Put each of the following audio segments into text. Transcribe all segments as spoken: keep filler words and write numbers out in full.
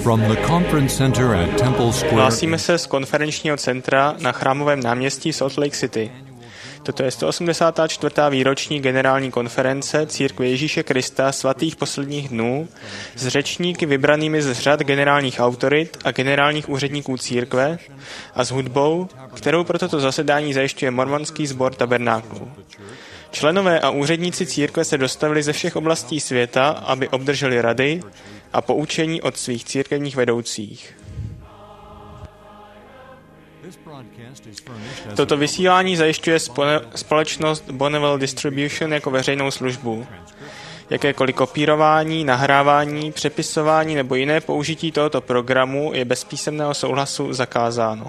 From the conference center at Temple Square. Hlásíme se z konferenčního centra na Chrámovém náměstí Salt Lake City. Toto je sto osmdesátá čtvrtá výroční generální konference Církve Ježíše Krista svatých posledních dnů s řečníky vybranými z řad generálních autorit a generálních úředníků církve a s hudbou, kterou pro toto zasedání zajišťuje mormonský sbor tabernáklů. Členové a úředníci církve se dostavili ze všech oblastí světa, aby obdrželi rady a poučení od svých církevních vedoucích. Toto vysílání zajišťuje společnost Bonneville Distribution jako veřejnou službu. Jakékoliv kopírování, nahrávání, přepisování nebo jiné použití tohoto programu je bez písemného souhlasu zakázáno.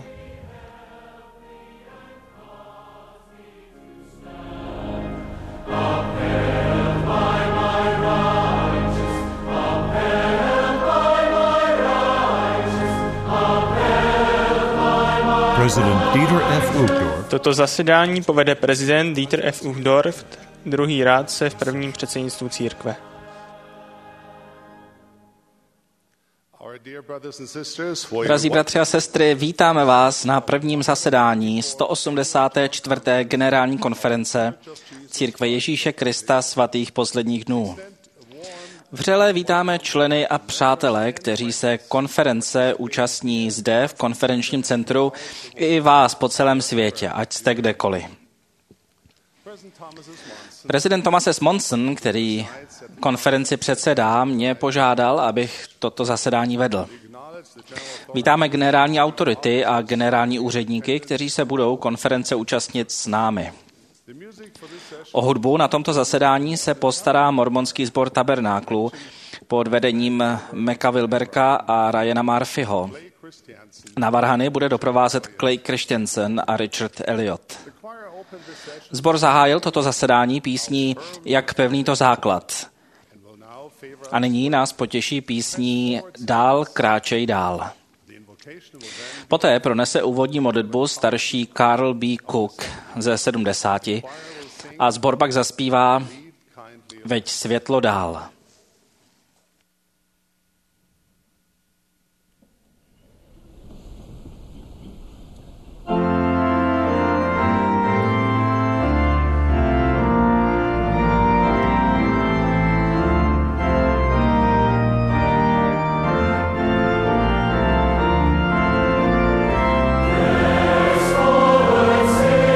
Toto zasedání povede prezident Dieter F. Uchtdorf, druhý rádce v prvním předsednictvu církve. Drazí bratři a sestry, vítáme vás na prvním zasedání sto osmdesáté čtvrté generální konference Církve Ježíše Krista svatých posledních dnů. Vřele vítáme členy a přátelé, kteří se konference účastní zde v konferenčním centru, i vás po celém světě, ať jste kdekoliv. Prezident Thomas S. Monson, který konferenci předsedá, mě požádal, abych toto zasedání vedl. Vítáme generální autority a generální úředníky, kteří se budou konference účastnit s námi. O hudbu na tomto zasedání se postará mormonský sbor tabernáklu pod vedením Meka Wilberka a Ryana Murphyho. Na varhany bude doprovázet Clay Christensen a Richard Elliot. Sbor zahájil toto zasedání písní Jak pevný to základ. A nyní nás potěší písní Dál kráčej dál. Poté pronese úvodní modlitbu starší Carl B. Cook ze sedmdesáti a sbor pak zaspívá Veď světlo dál.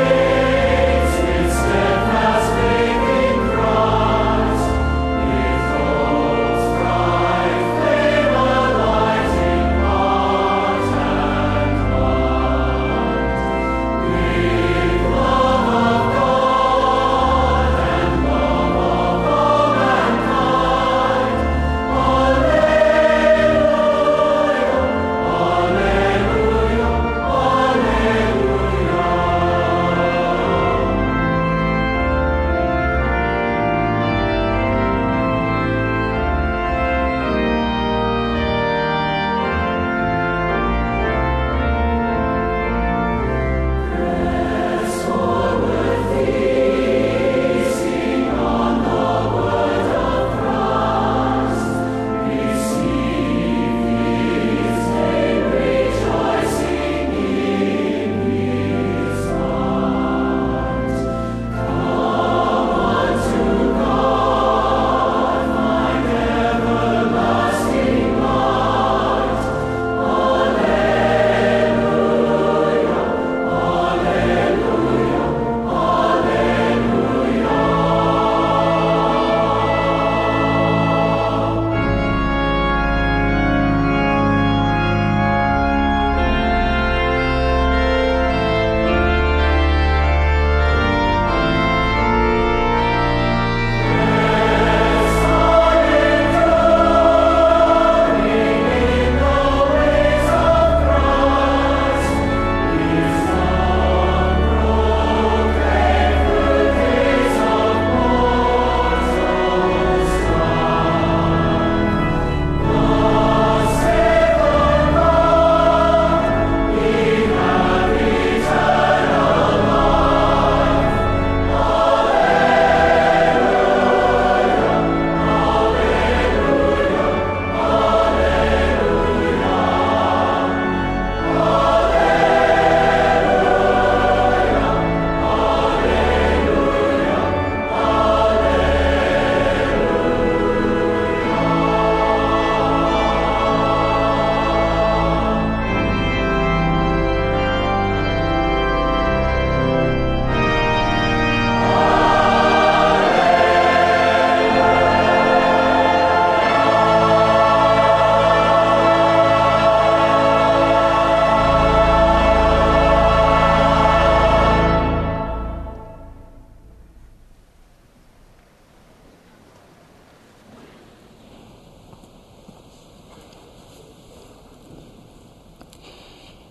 If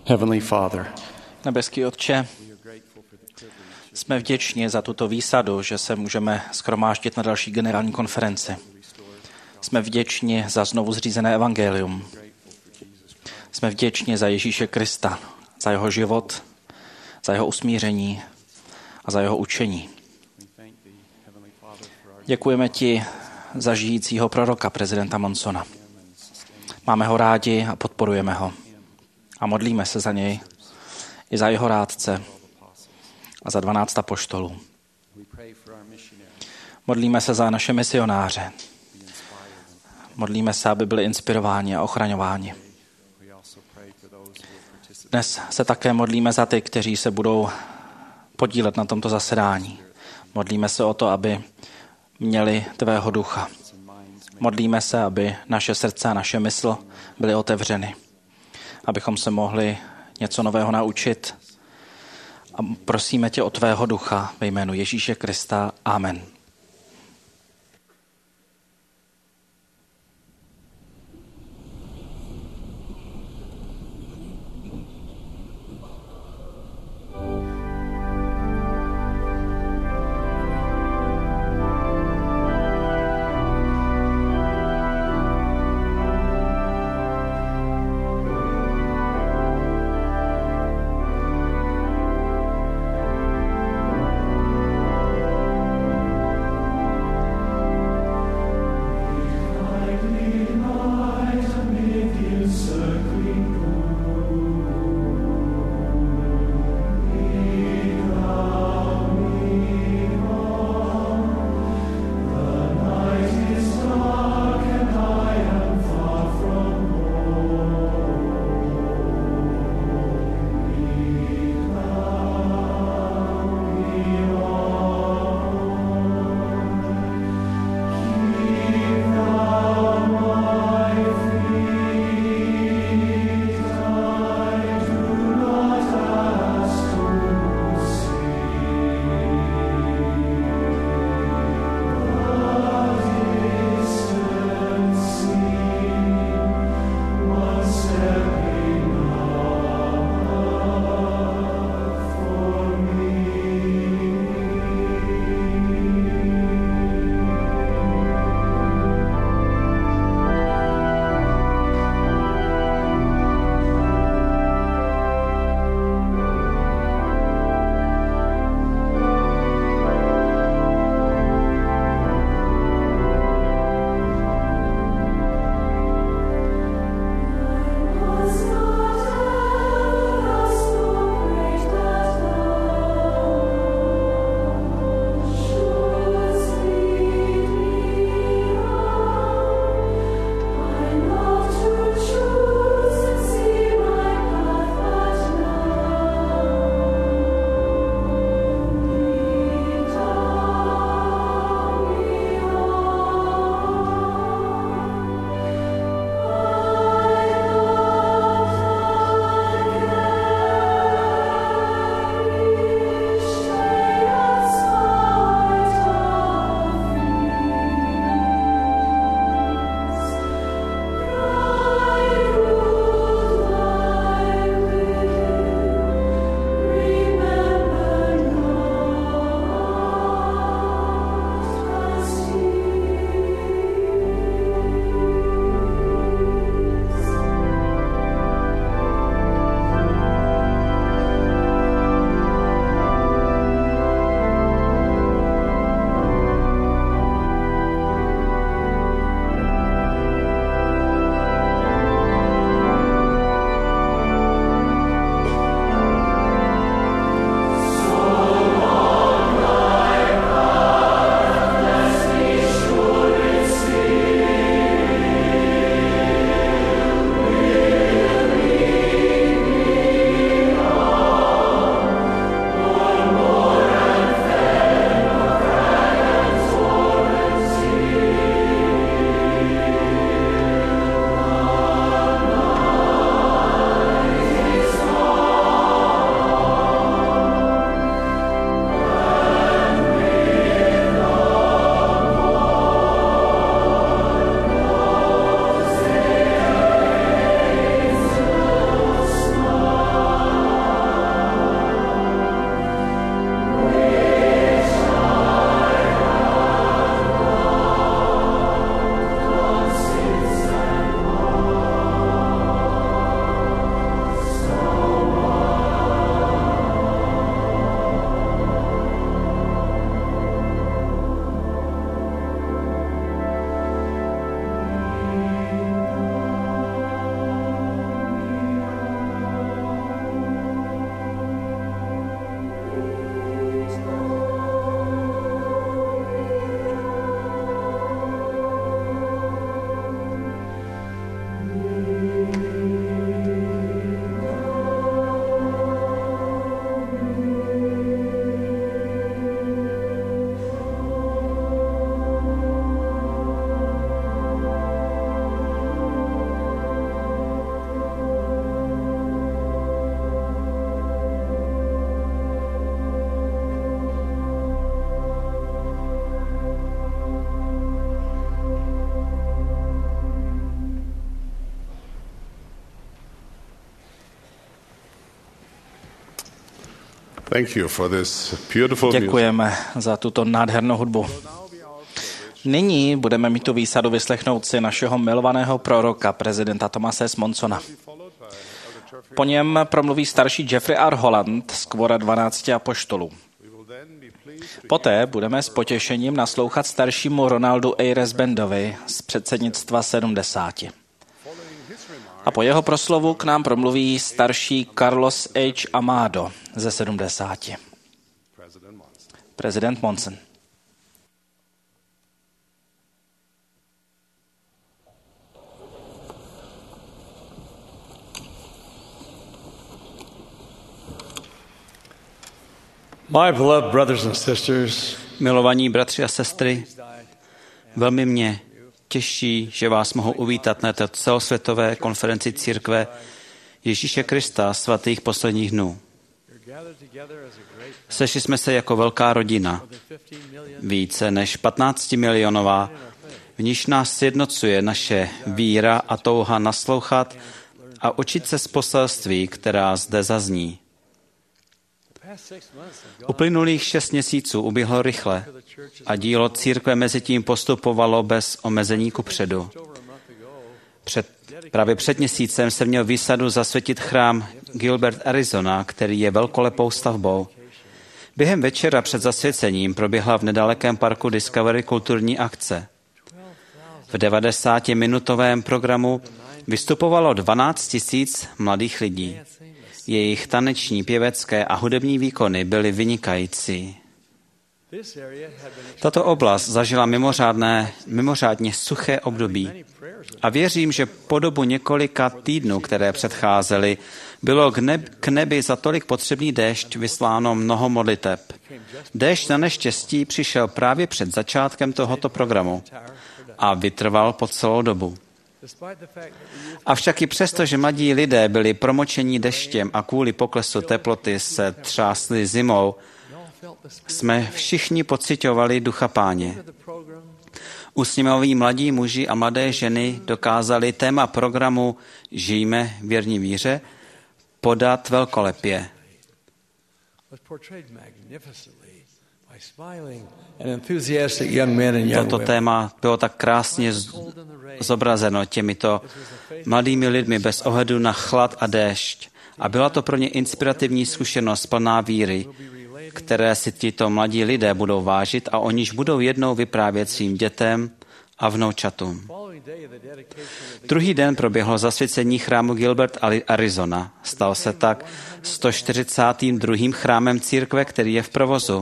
Heavenly Father, Nebeský Otče, jsme vděční za tuto výsadu, že se můžeme shromáždit na další generální konferenci. Jsme vděční za znovu zřízené evangelium. Jsme vděční za Ježíše Krista, za jeho život, za jeho usmíření a za jeho učení. Děkujeme ti za žijícího proroka, prezidenta Monsona. Máme ho rádi a podporujeme ho. A modlíme se za něj i za jeho rádce a za dvanáct apoštolů. Modlíme se za naše misionáře. Modlíme se, aby byli inspirováni a ochraňováni. Dnes se také modlíme za ty, kteří se budou podílet na tomto zasedání. Modlíme se o to, aby měli tvého ducha. Modlíme se, aby naše srdce a naše mysl byly otevřeny. Abychom se mohli něco nového naučit. A prosíme tě o tvého ducha ve jménu Ježíše Krista. Amen. Thank you for this beautiful music. Děkujeme za tuto nádhernou hudbu. Nyní budeme mít tu výsadu vyslechnout si našeho milovaného proroka, prezidenta Thomase S. Monsona. Po něm promluví starší Jeffrey R. Holland z kvora dvanácti apoštolů. Poté budeme s potěšením naslouchat staršímu Ronaldu A. Resbendovi z předsednictva sedmdesáti. A po jeho proslovu k nám promluví starší Carlos H. Amado ze sedmdesáti. Prezident Monson. My beloved brothers and sisters, Milovaní bratři a sestry, velmi mě těší, že vás mohu uvítat na této celosvětové konferenci církve Ježíše Krista svatých posledních dnů. Sešli jsme se jako velká rodina, více než patnáctimilionová, v níž nás sjednocuje naše víra a touha naslouchat a učit se z poselství, která zde zazní. Uplynulých šest měsíců uběhlo rychle a dílo církve mezi tím postupovalo bez omezení kupředu. Před, právě před měsícem se měl výsadu zasvětit chrám Gilbert, Arizona, který je velkolepou stavbou. Během večera před zasvěcením proběhla v nedalekém parku Discovery kulturní akce. V devadesátiminutovém programu vystupovalo dvanáct tisíc mladých lidí. Jejich taneční, pěvecké a hudební výkony byly vynikající. Tato oblast zažila mimořádné, mimořádně suché období a věřím, že po dobu několika týdnů, které předcházely, bylo k, neb, k nebi za tolik potřebný déšť vysláno mnoho modliteb. Déšť na neštěstí přišel právě před začátkem tohoto programu a vytrval po celou dobu. Avšak i přesto, že mladí lidé byli promočení deštěm a kvůli poklesu teploty se třásli zimou, jsme všichni pociťovali ducha Páně. Usměvaví mladí muži a mladé ženy dokázali téma programu Žijme věrní víře podat velkolepě. Toto téma bylo tak krásně zobrazeno těmito mladými lidmi bez ohledu na chlad a déšť. A byla to pro ně inspirativní zkušenost plná víry, které si tito mladí lidé budou vážit a o níž budou jednou vyprávět svým dětem a vnoučatům. Druhý den proběhlo zasvěcení chrámu Gilbert, Arizona. Stal se tak sto čtyřicátým druhým chrámem církve, který je v provozu.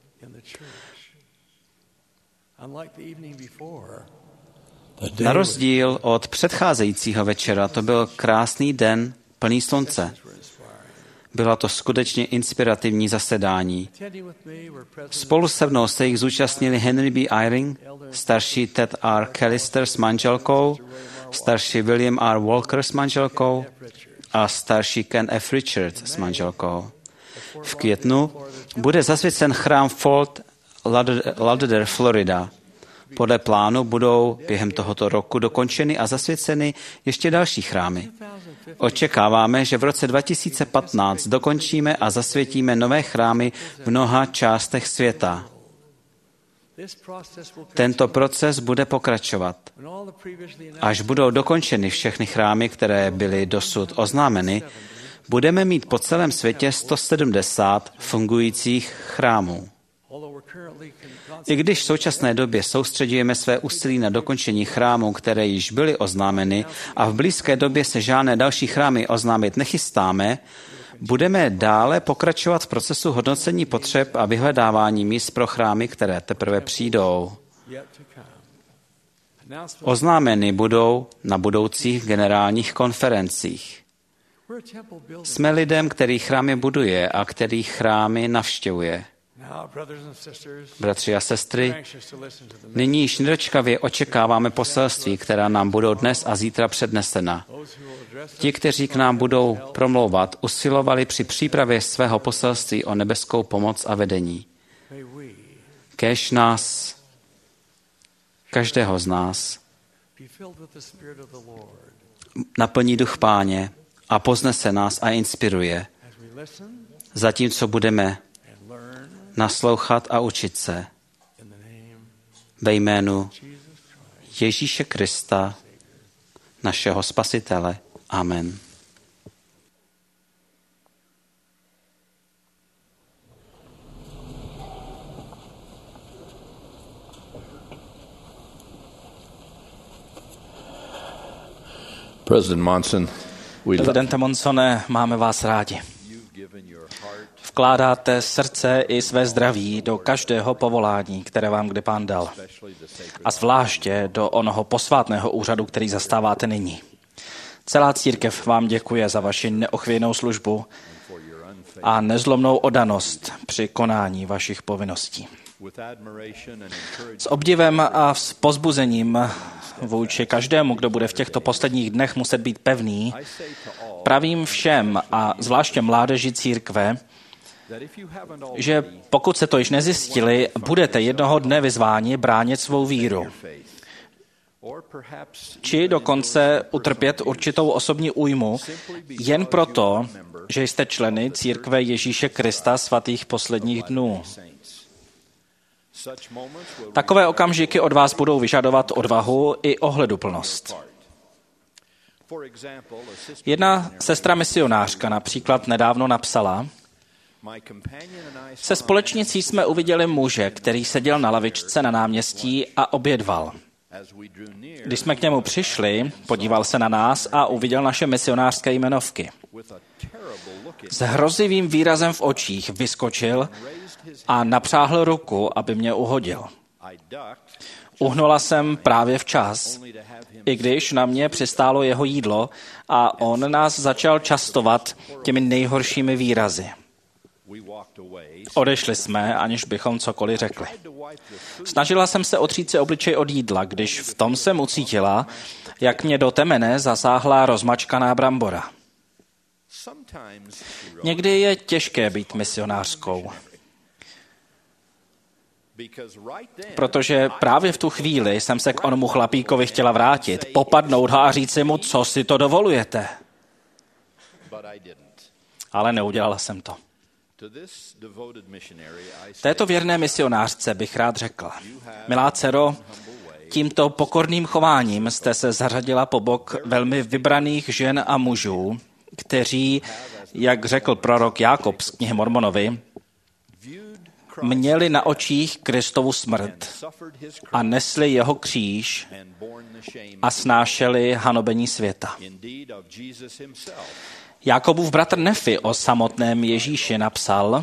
Na rozdíl od předcházejícího večera, to byl krásný den plný slunce. Byla to skutečně inspirativní zasedání. Spolu se mnou se jich zúčastnili Henry B. Eyring, starší Ted R. Callister s manželkou, starší William R. Walker s manželkou a starší Ken F. Richards s manželkou. V květnu bude zasvěcen chrám Fort Lauderdale, Florida. Podle plánu budou během tohoto roku dokončeny a zasvěceny ještě další chrámy. Očekáváme, že v roce dva tisíce patnáct dokončíme a zasvětíme nové chrámy v mnoha částech světa. Tento proces bude pokračovat. Až budou dokončeny všechny chrámy, které byly dosud oznámeny, budeme mít po celém světě sto sedmdesát fungujících chrámů. I když v současné době soustředujeme své úsilí na dokončení chrámů, které již byly oznámeny a v blízké době se žádné další chrámy oznámit nechystáme, budeme dále pokračovat v procesu hodnocení potřeb a vyhledávání míst pro chrámy, které teprve přijdou. Oznámeny budou na budoucích generálních konferencích. Jsme lidem, který chrámy buduje a který chrámy navštěvuje. Bratři a sestry, nyní již nedočkavě očekáváme poselství, která nám budou dnes a zítra přednesena. Ti, kteří k nám budou promlouvat, usilovali při přípravě svého poselství o nebeskou pomoc a vedení. Kéž nás, každého z nás, naplní duch Páně a poznese nás a inspiruje. zatímco budeme naslouchat a učit se ve jménu Ježíše Krista, našeho Spasitele. Amen. President Monson, we Prezidente Monsone, máme vás rádi. Vkládáte srdce i své zdraví do každého povolání, které vám kdy Pán dal. A zvláště do onoho posvátného úřadu, který zastáváte nyní. Celá církev vám děkuje za vaši neochvějnou službu a nezlomnou oddanost při konání vašich povinností. S obdivem a s pozbuzením vůči každému, kdo bude v těchto posledních dnech muset být pevný, pravím všem a zvláště mládeži církve, že pokud se to již nezjistili, budete jednoho dne vyzváni bránit svou víru. Či dokonce utrpět určitou osobní újmu jen proto, že jste členy církve Ježíše Krista svatých posledních dnů. Takové okamžiky od vás budou vyžadovat odvahu i ohleduplnost. Jedna sestra misionářka například nedávno napsala: Se společnicí jsme uviděli muže, který seděl na lavičce na náměstí a obědval. Když jsme k němu přišli, podíval se na nás a uviděl naše misionářské jmenovky. S hrozivým výrazem v očích vyskočil a napřáhl ruku, aby mě uhodil. Uhnula jsem právě včas, i když na mě přistálo jeho jídlo a on nás začal častovat těmi nejhoršími výrazy. Odešli jsme, aniž bychom cokoliv řekli. Snažila jsem se otřít si obličej od jídla, když v tom jsem ucítila, jak mě do temene zasáhla rozmačkaná brambora. Někdy je těžké být misionářskou, protože právě v tu chvíli jsem se k onomu chlapíkovi chtěla vrátit, popadnout ho a říci mu, co si to dovolujete. Ale neudělala jsem to. Této věrné misionářce bych rád řekl: Milá dcero, tímto pokorným chováním jste se zařadila po bok velmi vybraných žen a mužů, kteří, jak řekl prorok Jákob z knihy Mormonovi, měli na očích Kristovu smrt a nesli jeho kříž a snášeli hanobení světa. Jákobův bratr Nefi o samotném Ježíši napsal: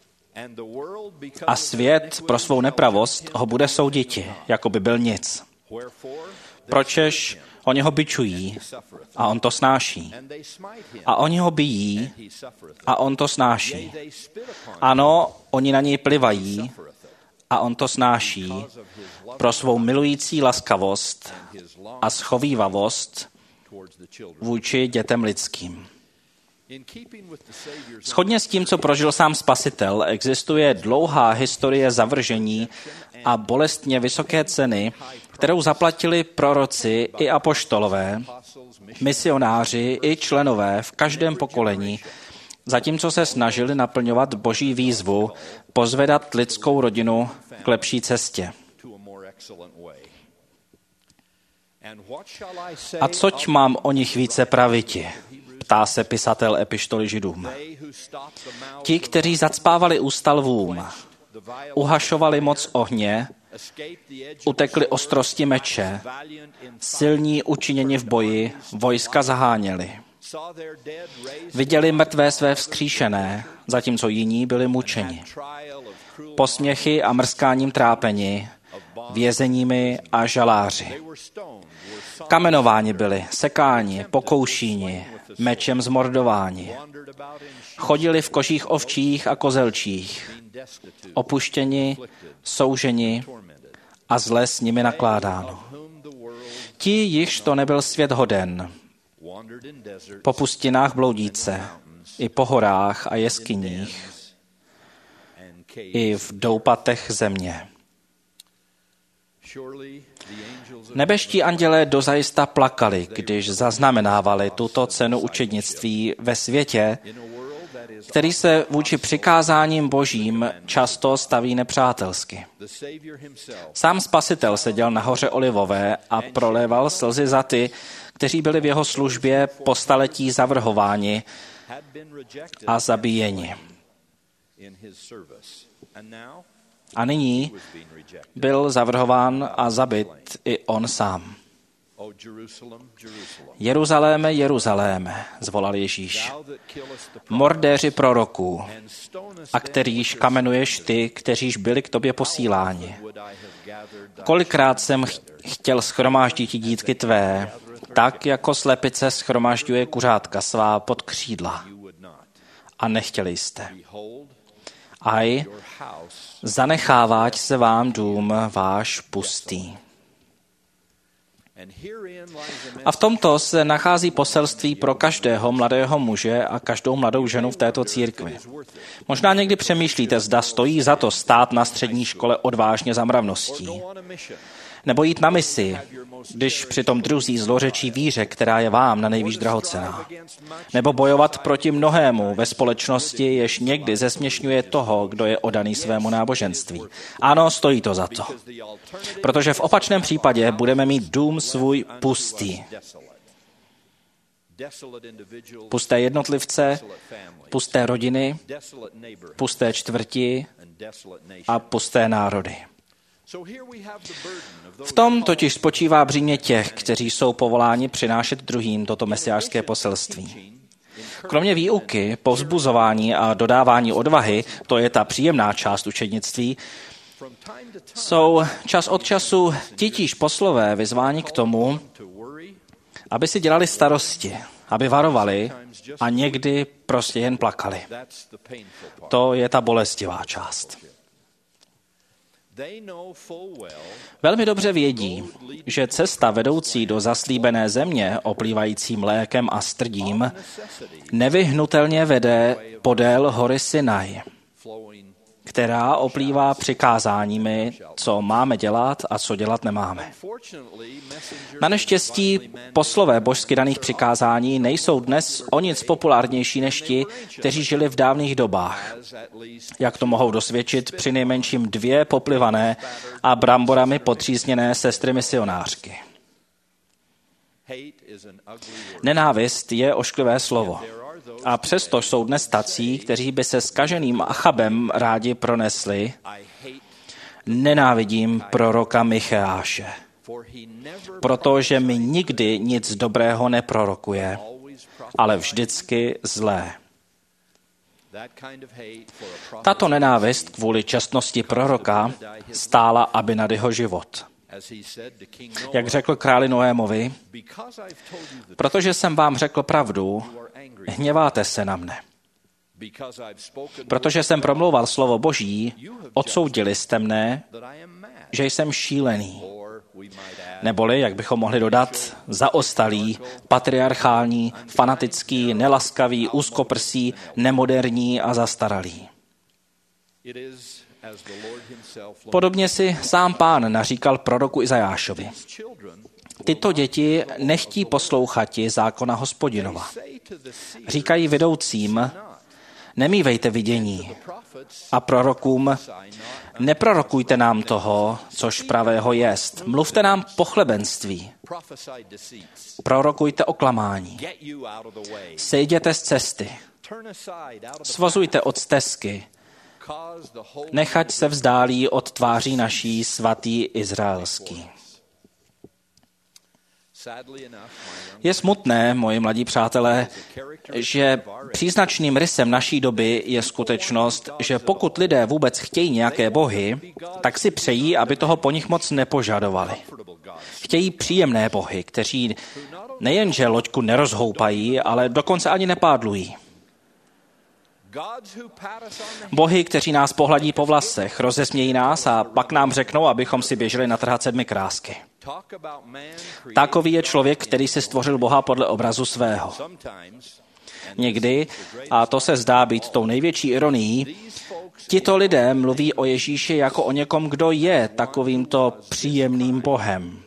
A svět pro svou nepravost ho bude souditi, jako by byl nic. Pročež oni ho bičují a on to snáší. A oni ho bijí a on to snáší. Ano, oni na něj plivají a on to snáší pro svou milující laskavost a schovívavost vůči dětem lidským. Shodně s tím, co prožil sám Spasitel, existuje dlouhá historie zavržení a bolestně vysoké ceny, kterou zaplatili proroci i apoštolové, misionáři i členové v každém pokolení, zatímco se snažili naplňovat Boží výzvu, pozvedat lidskou rodinu k lepší cestě. A coť mám o nich více praviti? Ptá se pisatel epištoly Židům. Ti, kteří zacpávali ústa lvům, uhašovali moc ohně, utekli ostrosti meče, silní učiněni v boji, vojska zaháněli. Viděli mrtvé své vzkříšené, zatímco jiní byli mučeni. Posměchy a mrskáním trápeni, vězeními a žaláři. Kamenováni byli, sekáni, pokoušíni, mečem zmordováni. Chodili v kožích ovčích a kozelčích, opuštěni, souženi a zle s nimi nakládáno. Ti, již to nebyl svět hoden, po pustinách bloudíce, i po horách a jeskyních, i v doupatech země. Nebeští andělé dozajista plakali, když zaznamenávali tuto cenu učednictví ve světě, který se vůči přikázáním božím často staví nepřátelsky. Sám Spasitel seděl na hoře Olivové a proléval slzy za ty, kteří byli v jeho službě po staletí zavrhováni a zabíjeni. A nyní byl zavrhován a zabit i on sám. Jeruzaléme, Jeruzaléme, zvolal Ježíš, mordéři proroků, a kterýž kamenuješ ty, kteříž byli k tobě posíláni. Kolikrát jsem chtěl shromáždit dítky tvé, tak jako slepice shromážďuje kuřátka svá pod křídla. A nechtěli jste. Aj, zanecháváť se vám dům váš pustý. A v tomto se nachází poselství pro každého mladého muže a každou mladou ženu v této církvi. Možná někdy přemýšlíte, zda stojí za to stát na střední škole odvážně za mravností. Nebo jít na misi, když přitom druzí zlořečí víře, která je vám na nejvíc drahocenná. Nebo bojovat proti mnohému ve společnosti, jež někdy zesměšňuje toho, kdo je oddaný svému náboženství. Ano, stojí to za to. Protože v opačném případě budeme mít dům svůj pustý. Pusté jednotlivce, pusté rodiny, pusté čtvrti a pusté národy. V tom totiž spočívá břímě těch, kteří jsou povoláni přinášet druhým toto mesiářské poselství. Kromě výuky, povzbuzování a dodávání odvahy, to je ta příjemná část učednictví, jsou čas od času titíž poslové vyzváni k tomu, aby si dělali starosti, aby varovali a někdy prostě jen plakali. To je ta bolestivá část. Velmi dobře vědí, že cesta vedoucí do zaslíbené země, oplývající mlékem a strdím, nevyhnutelně vede podél hory Sinaj, která oplývá přikázáními, co máme dělat a co dělat nemáme. Na neštěstí poslové božsky daných přikázání nejsou dnes o nic populárnější než ti, kteří žili v dávných dobách. Jak to mohou dosvědčit při nejmenším dvě poplivané a bramborami potřízněné sestry misionářky. Nenávist je ošklivé slovo. A přesto jsou dnes tací, kteří by se zkaženým Achabem rádi pronesli: nenávidím proroka Micheáše, protože mi nikdy nic dobrého neprorokuje, ale vždycky zlé. Tato nenávist kvůli čestnosti proroka stála Abinadyho život. Jak řekl králi Noémovi, protože jsem vám řekl pravdu, hněváte se na mne. Protože jsem promlouval slovo Boží, odsoudili jste mne, že jsem šílený. Neboli, jak bychom mohli dodat, zaostalý, patriarchální, fanatický, nelaskavý, úzkoprsý, nemoderní a zastaralý. Podobně si sám Pán naříkal proroku Izajášovi. Tyto děti nechtí poslouchati zákona Hospodinova. Říkají vedoucím: nemívejte vidění. A prorokům: neprorokujte nám toho, což pravého jest. Mluvte nám pochlebenství. Prorokujte oklamání. Sejděte z cesty. Svozujte od stezky. Nechať se vzdálí od tváří naší svatý izraelský. Je smutné, moji mladí přátelé, že příznačným rysem naší doby je skutečnost, že pokud lidé vůbec chtějí nějaké bohy, tak si přejí, aby toho po nich moc nepožadovali. Chtějí příjemné bohy, kteří nejenže loďku nerozhoupají, ale dokonce ani nepádlují. Bohy, kteří nás pohladí po vlasech, rozesmějí nás a pak nám řeknou, abychom si běželi natrhat sedmi krásky. Takový je člověk, který si stvořil Boha podle obrazu svého. Někdy, a to se zdá být tou největší ironií, tito lidé mluví o Ježíši jako o někom, kdo je takovýmto příjemným Bohem.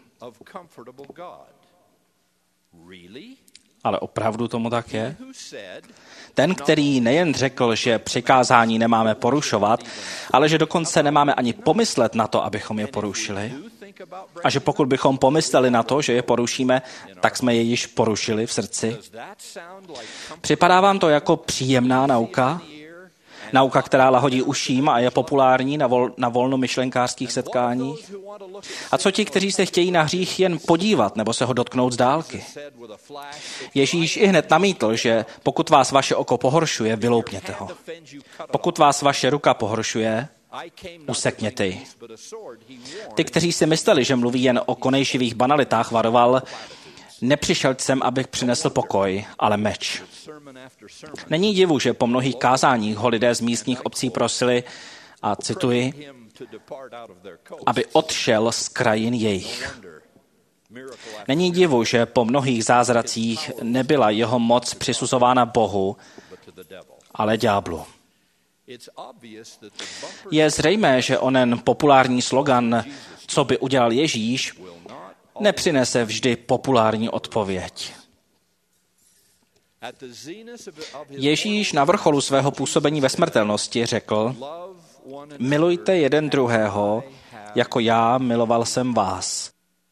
Ale opravdu tomu tak je? Ten, který nejen řekl, že přikázání nemáme porušovat, ale že dokonce nemáme ani pomyslet na to, abychom je porušili. A že pokud bychom pomysleli na to, že je porušíme, tak jsme je již porušili v srdci. Připadá vám to jako příjemná nauka? Nauka, která lahodí uším a je populární na, vol, na volnomyšlenkářských setkáních? A co ti, kteří se chtějí na hřích jen podívat nebo se ho dotknout z dálky? Ježíš i hned namítl, že pokud vás vaše oko pohoršuje, vyloupněte ho. Pokud vás vaše ruka pohoršuje, usekněte ji. Ty, kteří si mysleli, že mluví jen o konejšivých banalitách, varoval: nepřišel jsem, abych přinesl pokoj, ale meč. Není divu, že po mnohých kázáních ho lidé z místních obcí prosili, a cituji, aby odšel z krajin jejich. Není divu, že po mnohých zázracích nebyla jeho moc přisuzována Bohu, ale ďáblu. Je zřejmé, že onen populární slogan, co by udělal Ježíš, nepřinese vždy populární odpověď. Ježíš na vrcholu svého působení ve smrtelnosti řekl: milujte jeden druhého, jako já miloval jsem vás.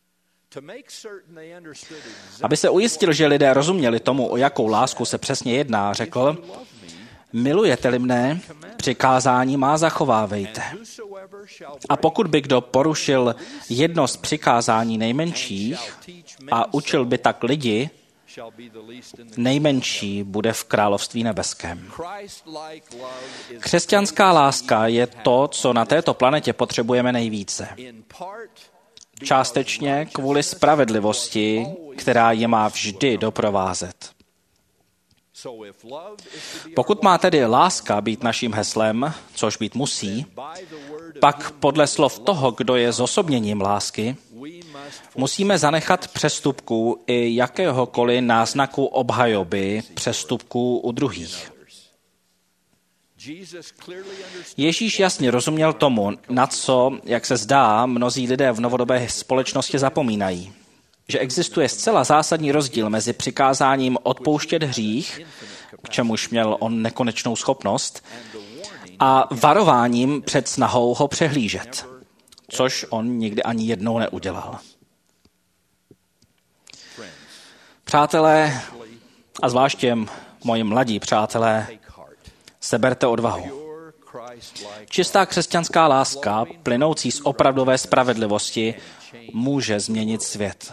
Aby se ujistil, že lidé rozuměli tomu, o jakou lásku se přesně jedná, řekl: milujete-li mne, přikázání má zachovávejte. A pokud by kdo porušil jedno z přikázání nejmenších a učil by tak lidi, nejmenší bude v království nebeském. Křesťanská láska je to, co na této planetě potřebujeme nejvíce. Částečně kvůli spravedlivosti, která je má vždy doprovázet. Pokud má tedy láska být naším heslem, což být musí, pak podle slov toho, kdo je zosobněním lásky, musíme zanechat přestupků i jakéhokoliv náznaku obhajoby přestupků u druhých. Ježíš jasně rozuměl tomu, na co, jak se zdá, mnozí lidé v novodobé společnosti zapomínají. Že existuje zcela zásadní rozdíl mezi přikázáním odpouštět hřích, k čemuž měl on nekonečnou schopnost, a varováním před snahou ho přehlížet, což on nikdy ani jednou neudělal. Přátelé, a zvláště moji mladí přátelé, seberte odvahu. Čistá křesťanská láska, plynoucí z opravdové spravedlivosti, může změnit svět.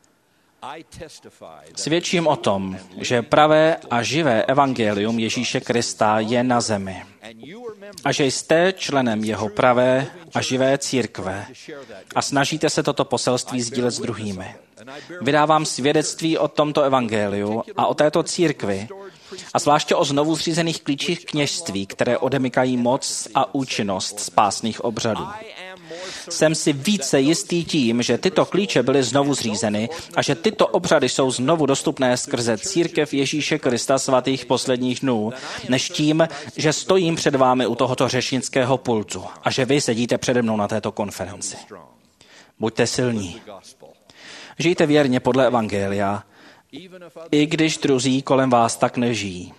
Svědčím o tom, že pravé a živé evangelium Ježíše Krista je na zemi a že jste členem jeho pravé a živé církve a snažíte se toto poselství sdílet s druhými. Vydávám svědectví o tomto evangeliu a o této církvi a zvláště o znovu zřízených klíčích kněžství, které odemykají moc a účinnost spásných obřadů. Jsem si více jistý tím, že tyto klíče byly znovu zřízeny a že tyto obřady jsou znovu dostupné skrze církev Ježíše Krista svatých posledních dnů, než tím, že stojím před vámi u tohoto řečnického pultu a že vy sedíte přede mnou na této konferenci. Buďte silní. Žijte věrně podle evangelia, i když druzí kolem vás tak nežijí.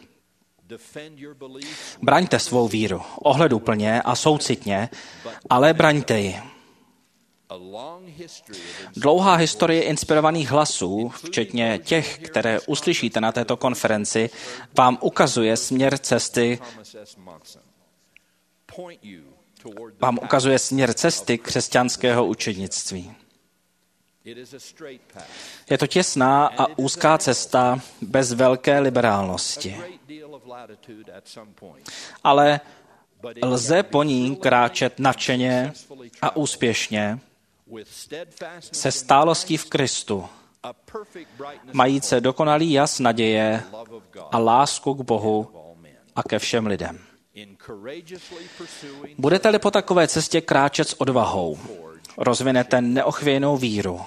Braňte svou víru, ohleduplně a soucitně, ale braňte ji. Dlouhá historie inspirovaných hlasů, včetně těch, které uslyšíte na této konferenci, vám ukazuje směr cesty, vám ukazuje směr cesty křesťanského učednictví. Je to těsná a úzká cesta bez velké liberálnosti. Ale lze po ní kráčet nadšeně a úspěšně se stálostí v Kristu, majíce dokonalý jas naděje a lásku k Bohu a ke všem lidem. Budete-li po takové cestě kráčet s odvahou, rozvinete neochvějnou víru,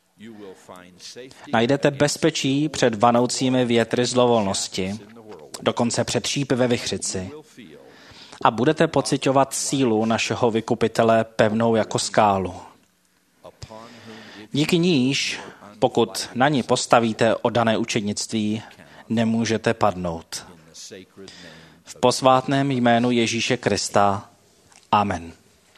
najdete bezpečí před vanoucími větry zlovolnosti, dokonce před šípy ve vichřici, a budete pociťovat sílu našeho vykupitele pevnou jako skálu. Díky níž, pokud na ní postavíte oddané učednictví, nemůžete padnout. V posvátném jménu Ježíše Krista. Amen.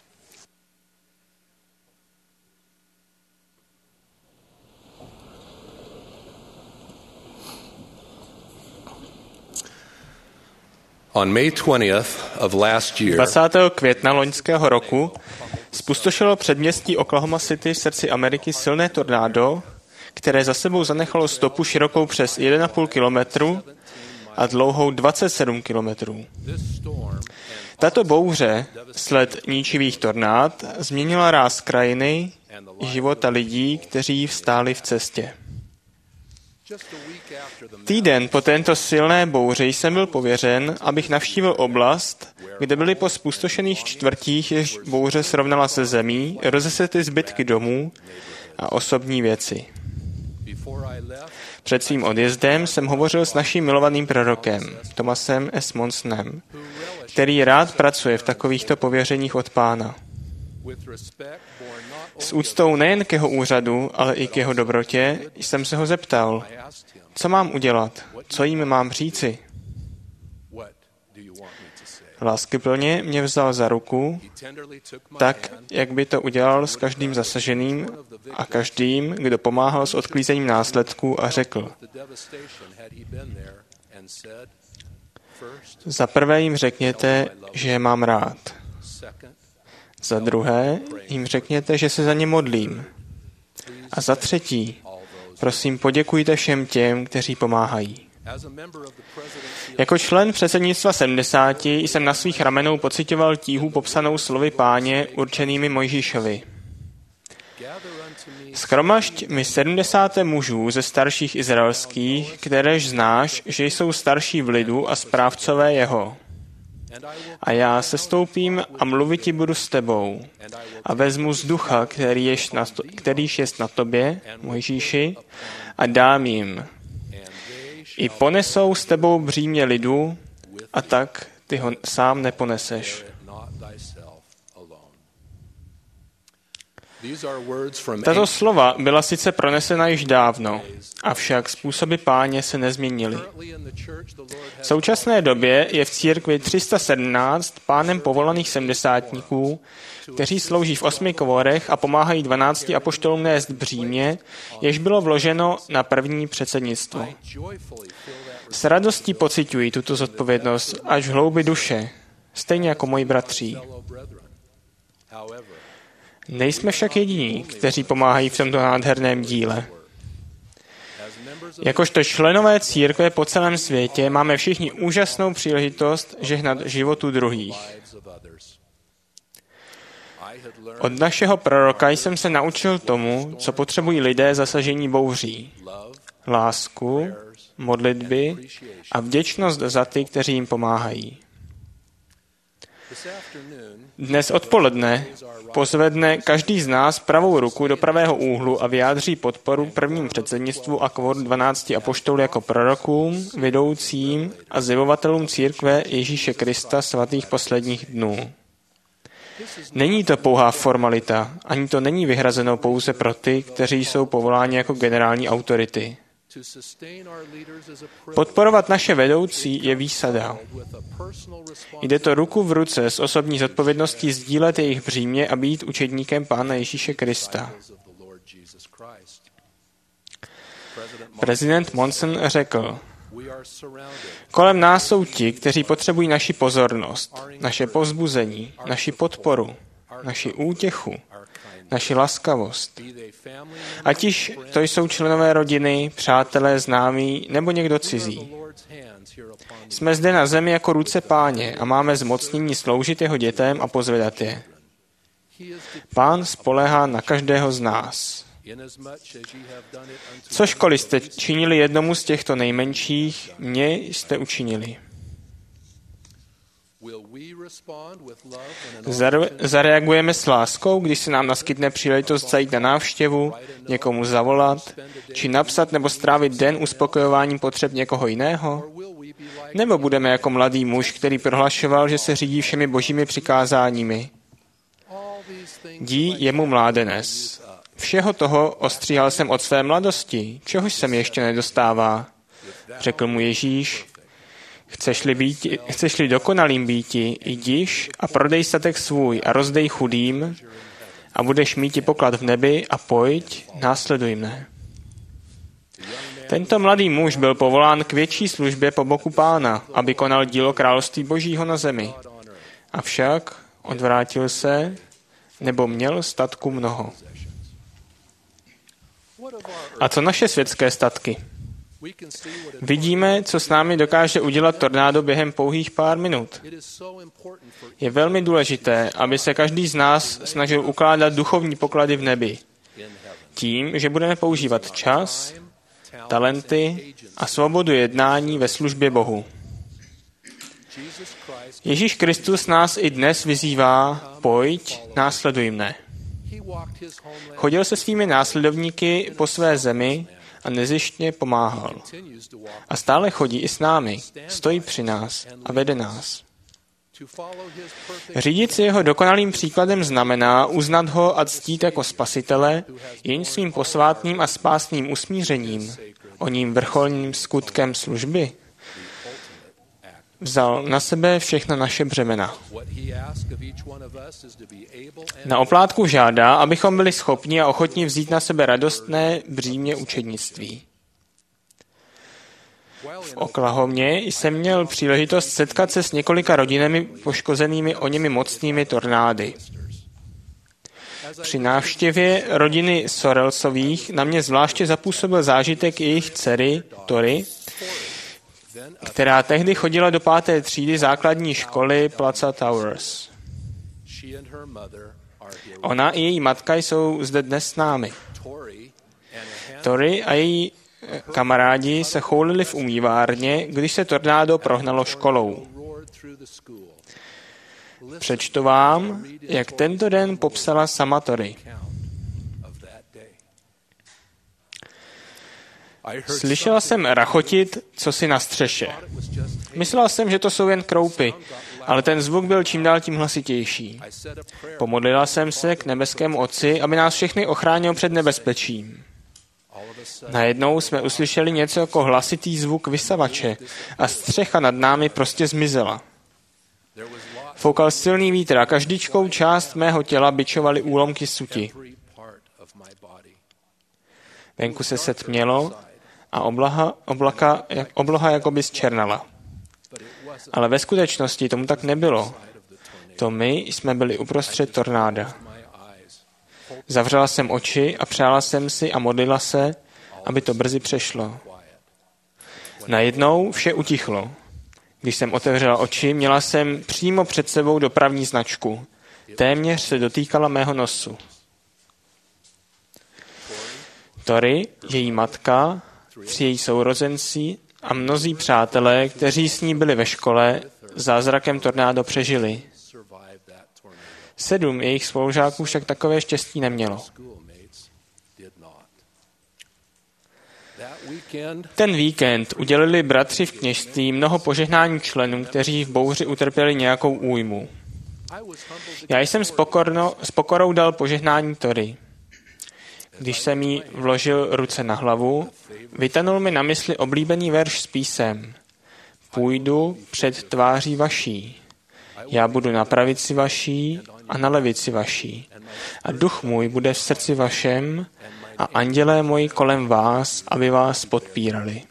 On May twentieth of last year, dvacátého května loňského roku zpustošilo předměstí Oklahoma City v srdci Ameriky silné tornádo, které za sebou zanechalo stopu širokou přes jeden a půl kilometru a dlouhou dvacet sedm kilometrů. Tato bouře, sled ničivých tornád, změnila ráz krajiny i života lidí, kteří vstáli v cestě. Týden po této silné bouři jsem byl pověřen, abych navštívil oblast, kde byly po zpustošených čtvrtích, jež bouře srovnala se zemí, rozesety zbytky domů a osobní věci. Před svým odjezdem jsem hovořil s naším milovaným prorokem, Thomasem S. Monsonem, který rád pracuje v takovýchto pověřeních od Pána. S úctou nejen k jeho úřadu, ale i k jeho dobrotě jsem se ho zeptal, co mám udělat, co jim mám říci. Láskyplně mě vzal za ruku, tak, jak by to udělal s každým zasaženým a každým, kdo pomáhal s odklízením následků, a řekl: za prvé jim řekněte, že je mám rád. Za druhé jim řekněte, že se za ně modlím. A za třetí, prosím, poděkujte všem těm, kteří pomáhají. Jako člen předsednictva sedmdesáti jsem na svých ramenou pociťoval tíhu popsanou slovy Páně určenými Mojžíšovi. Shromažď mi sedmdesát mužů ze starších izraelských, kteréž znáš, že jsou starší v lidu a správcové jeho. A já sestoupím a mluvit ti budu s tebou. A vezmu z ducha, který ješ na, kterýž jest na tobě, Mojžíši, a dám jim. I ponesou s tebou břímě lidu, a tak ty ho sám neponeseš. Tato slova byla sice pronesena již dávno, avšak způsoby Páně se nezměnily. V současné době je v církvi tři sta sedmnáct Pánem povolaných sedmdesátníků, kteří slouží v osmi kvorech a pomáhají dvanácti apoštolům nést břímě, jež bylo vloženo na první předsednictvo. S radostí pociťují tuto zodpovědnost až v hloubi duše, stejně jako moji bratří. Nejsme však jediní, kteří pomáhají v tomto nádherném díle. Jakožto členové církve po celém světě máme všichni úžasnou příležitost žehnat životu druhých. Od našeho proroka jsem se naučil tomu, co potřebují lidé zasažení bouří. Lásku, modlitby a vděčnost za ty, kteří jim pomáhají. Dnes odpoledne pozvedne každý z nás pravou ruku do pravého úhlu a vyjádří podporu prvním předsednictvu a kvoru dvanácti apoštolů jako prorokům, vedoucím a zjevovatelům církve Ježíše Krista svatých posledních dnů. Není to pouhá formalita, ani to není vyhrazeno pouze pro ty, kteří jsou povoláni jako generální autority. Podporovat naše vedoucí je výsada. Jde to ruku v ruce s osobní zodpovědností sdílet jejich břímě a být učedníkem Pána Ježíše Krista. Prezident Monson řekl: kolem nás jsou ti, kteří potřebují naši pozornost, naše povzbuzení, naši podporu, naši útěchu, naši laskavost. Ať již to jsou členové rodiny, přátelé, známí nebo někdo cizí. Jsme zde na zemi jako ruce Páně a máme zmocnění sloužit jeho dětem a pozvedat je. Pán spoléhá na každého z nás. Cožkoliv jste činili jednomu z těchto nejmenších, mě jste učinili. Zareagujeme s láskou, když se nám naskytne příležitost zajít na návštěvu, někomu zavolat, či napsat nebo strávit den uspokojováním potřeb někoho jiného? Nebo budeme jako mladý muž, který prohlašoval, že se řídí všemi božími přikázáními? Dí je mu mládenec. Všeho toho ostříhal jsem od své mladosti, čehož se mi ještě nedostává. Řekl mu Ježíš: Chceš-li, býti, chceš-li dokonalým býti, jdiš a prodej statek svůj a rozdej chudým a budeš mít poklad v nebi a pojď, následuj mne. Tento mladý muž byl povolán k větší službě po boku Pána, aby konal dílo království Božího na zemi. Avšak odvrátil se, nebo měl statku mnoho. A co naše světské statky? Vidíme, co s námi dokáže udělat tornádo během pouhých pár minut. Je velmi důležité, aby se každý z nás snažil ukládat duchovní poklady v nebi. Tím, že budeme používat čas, talenty a svobodu jednání ve službě Bohu. Ježíš Kristus nás i dnes vyzývá, pojď, následuj mne. Chodil se svými následovníky po své zemi a nezištně pomáhal. A stále chodí i s námi, stojí při nás a vede nás. Řídit si jeho dokonalým příkladem znamená uznat ho a ctít jako spasitele, jenž svým posvátným a spásným usmířením, o ním vrcholným skutkem služby, vzal na sebe všechna naše břemena. Na oplátku žádá, abychom byli schopni a ochotni vzít na sebe radostné břímě učednictví. V Oklahomě jsem měl příležitost setkat se s několika rodinami poškozenými o němi mocnými tornády. Při návštěvě rodiny Sorelsových na mě zvláště zapůsobil zážitek jejich dcery Tory, která tehdy chodila do páté třídy základní školy Plaza Towers. Ona i její matka jsou zde dnes s námi. Tory a její kamarádi se choulili v umývárně, když se tornádo prohnalo školou. Přečtu vám, jak tento den popsala sama Tory. Slyšela jsem rachotit cosi na střeše. Myslela jsem, že to jsou jen kroupy, ale ten zvuk byl čím dál tím hlasitější. Pomodlila jsem se k nebeskému Otci, aby nás všechny ochránil před nebezpečím. Najednou jsme uslyšeli něco jako hlasitý zvuk vysavače a střecha nad námi prostě zmizela. Foukal silný vítr a každičkou část mého těla bičovaly úlomky suti. Venku se setmělo a oblaha, oblaka, jak, obloha jakoby zčernala. Ale ve skutečnosti tomu tak nebylo. To my jsme byli uprostřed tornáda. Zavřela jsem oči a přála jsem si a modlila se, aby to brzy přešlo. Najednou vše utichlo. Když jsem otevřela oči, měla jsem přímo před sebou dopravní značku. Téměř se dotýkala mého nosu. Tory, její matka, tři její sourozenci a mnozí přátelé, kteří s ní byli ve škole, zázrakem tornádo přežili. Sedm jejich spolužáků však takové štěstí nemělo. Ten víkend udělili bratři v kněžství mnoho požehnání členům, kteří v bouři utrpěli nějakou újmu. Já jsem s, pokorno, s pokorou dal požehnání Tory. Když jsem jí vložil ruce na hlavu, vytanul mi na mysli oblíbený verš s písem. Půjdu před tváří vaší. Já budu na pravici vaší a na levici vaší. A duch můj bude v srdci vašem a andělé moji kolem vás, aby vás podpírali.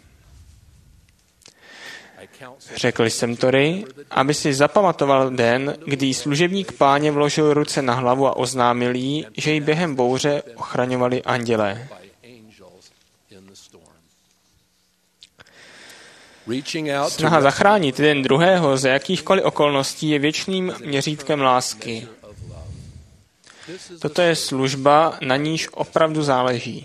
Řekl jsem Tory, aby si zapamatoval den, kdy služebník Páně vložil ruce na hlavu a oznámil jí, že ji během bouře ochraňovali andělé. Snaha zachránit jeden druhého za jakýchkoliv okolností je věčným měřítkem lásky. Toto je služba, na níž opravdu záleží.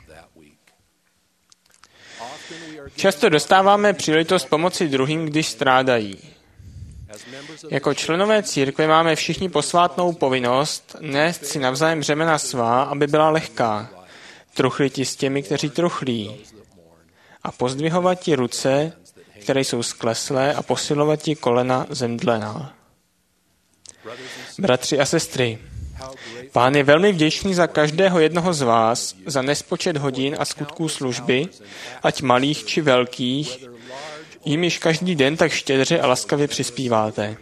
Často dostáváme příležitost pomoci druhým, když strádají. Jako členové církve máme všichni posvátnou povinnost nést si navzájem břemena svá, aby byla lehká, truchliti s těmi, kteří truchlí, a pozdvihovat ti ruce, které jsou skleslé, a posilovat ti kolena zemdlená. Bratři a sestry, Pán je velmi vděčný za každého jednoho z vás, za nespočet hodin a skutků služby, ať malých či velkých, jimiž každý den tak štědře a laskavě přispíváte.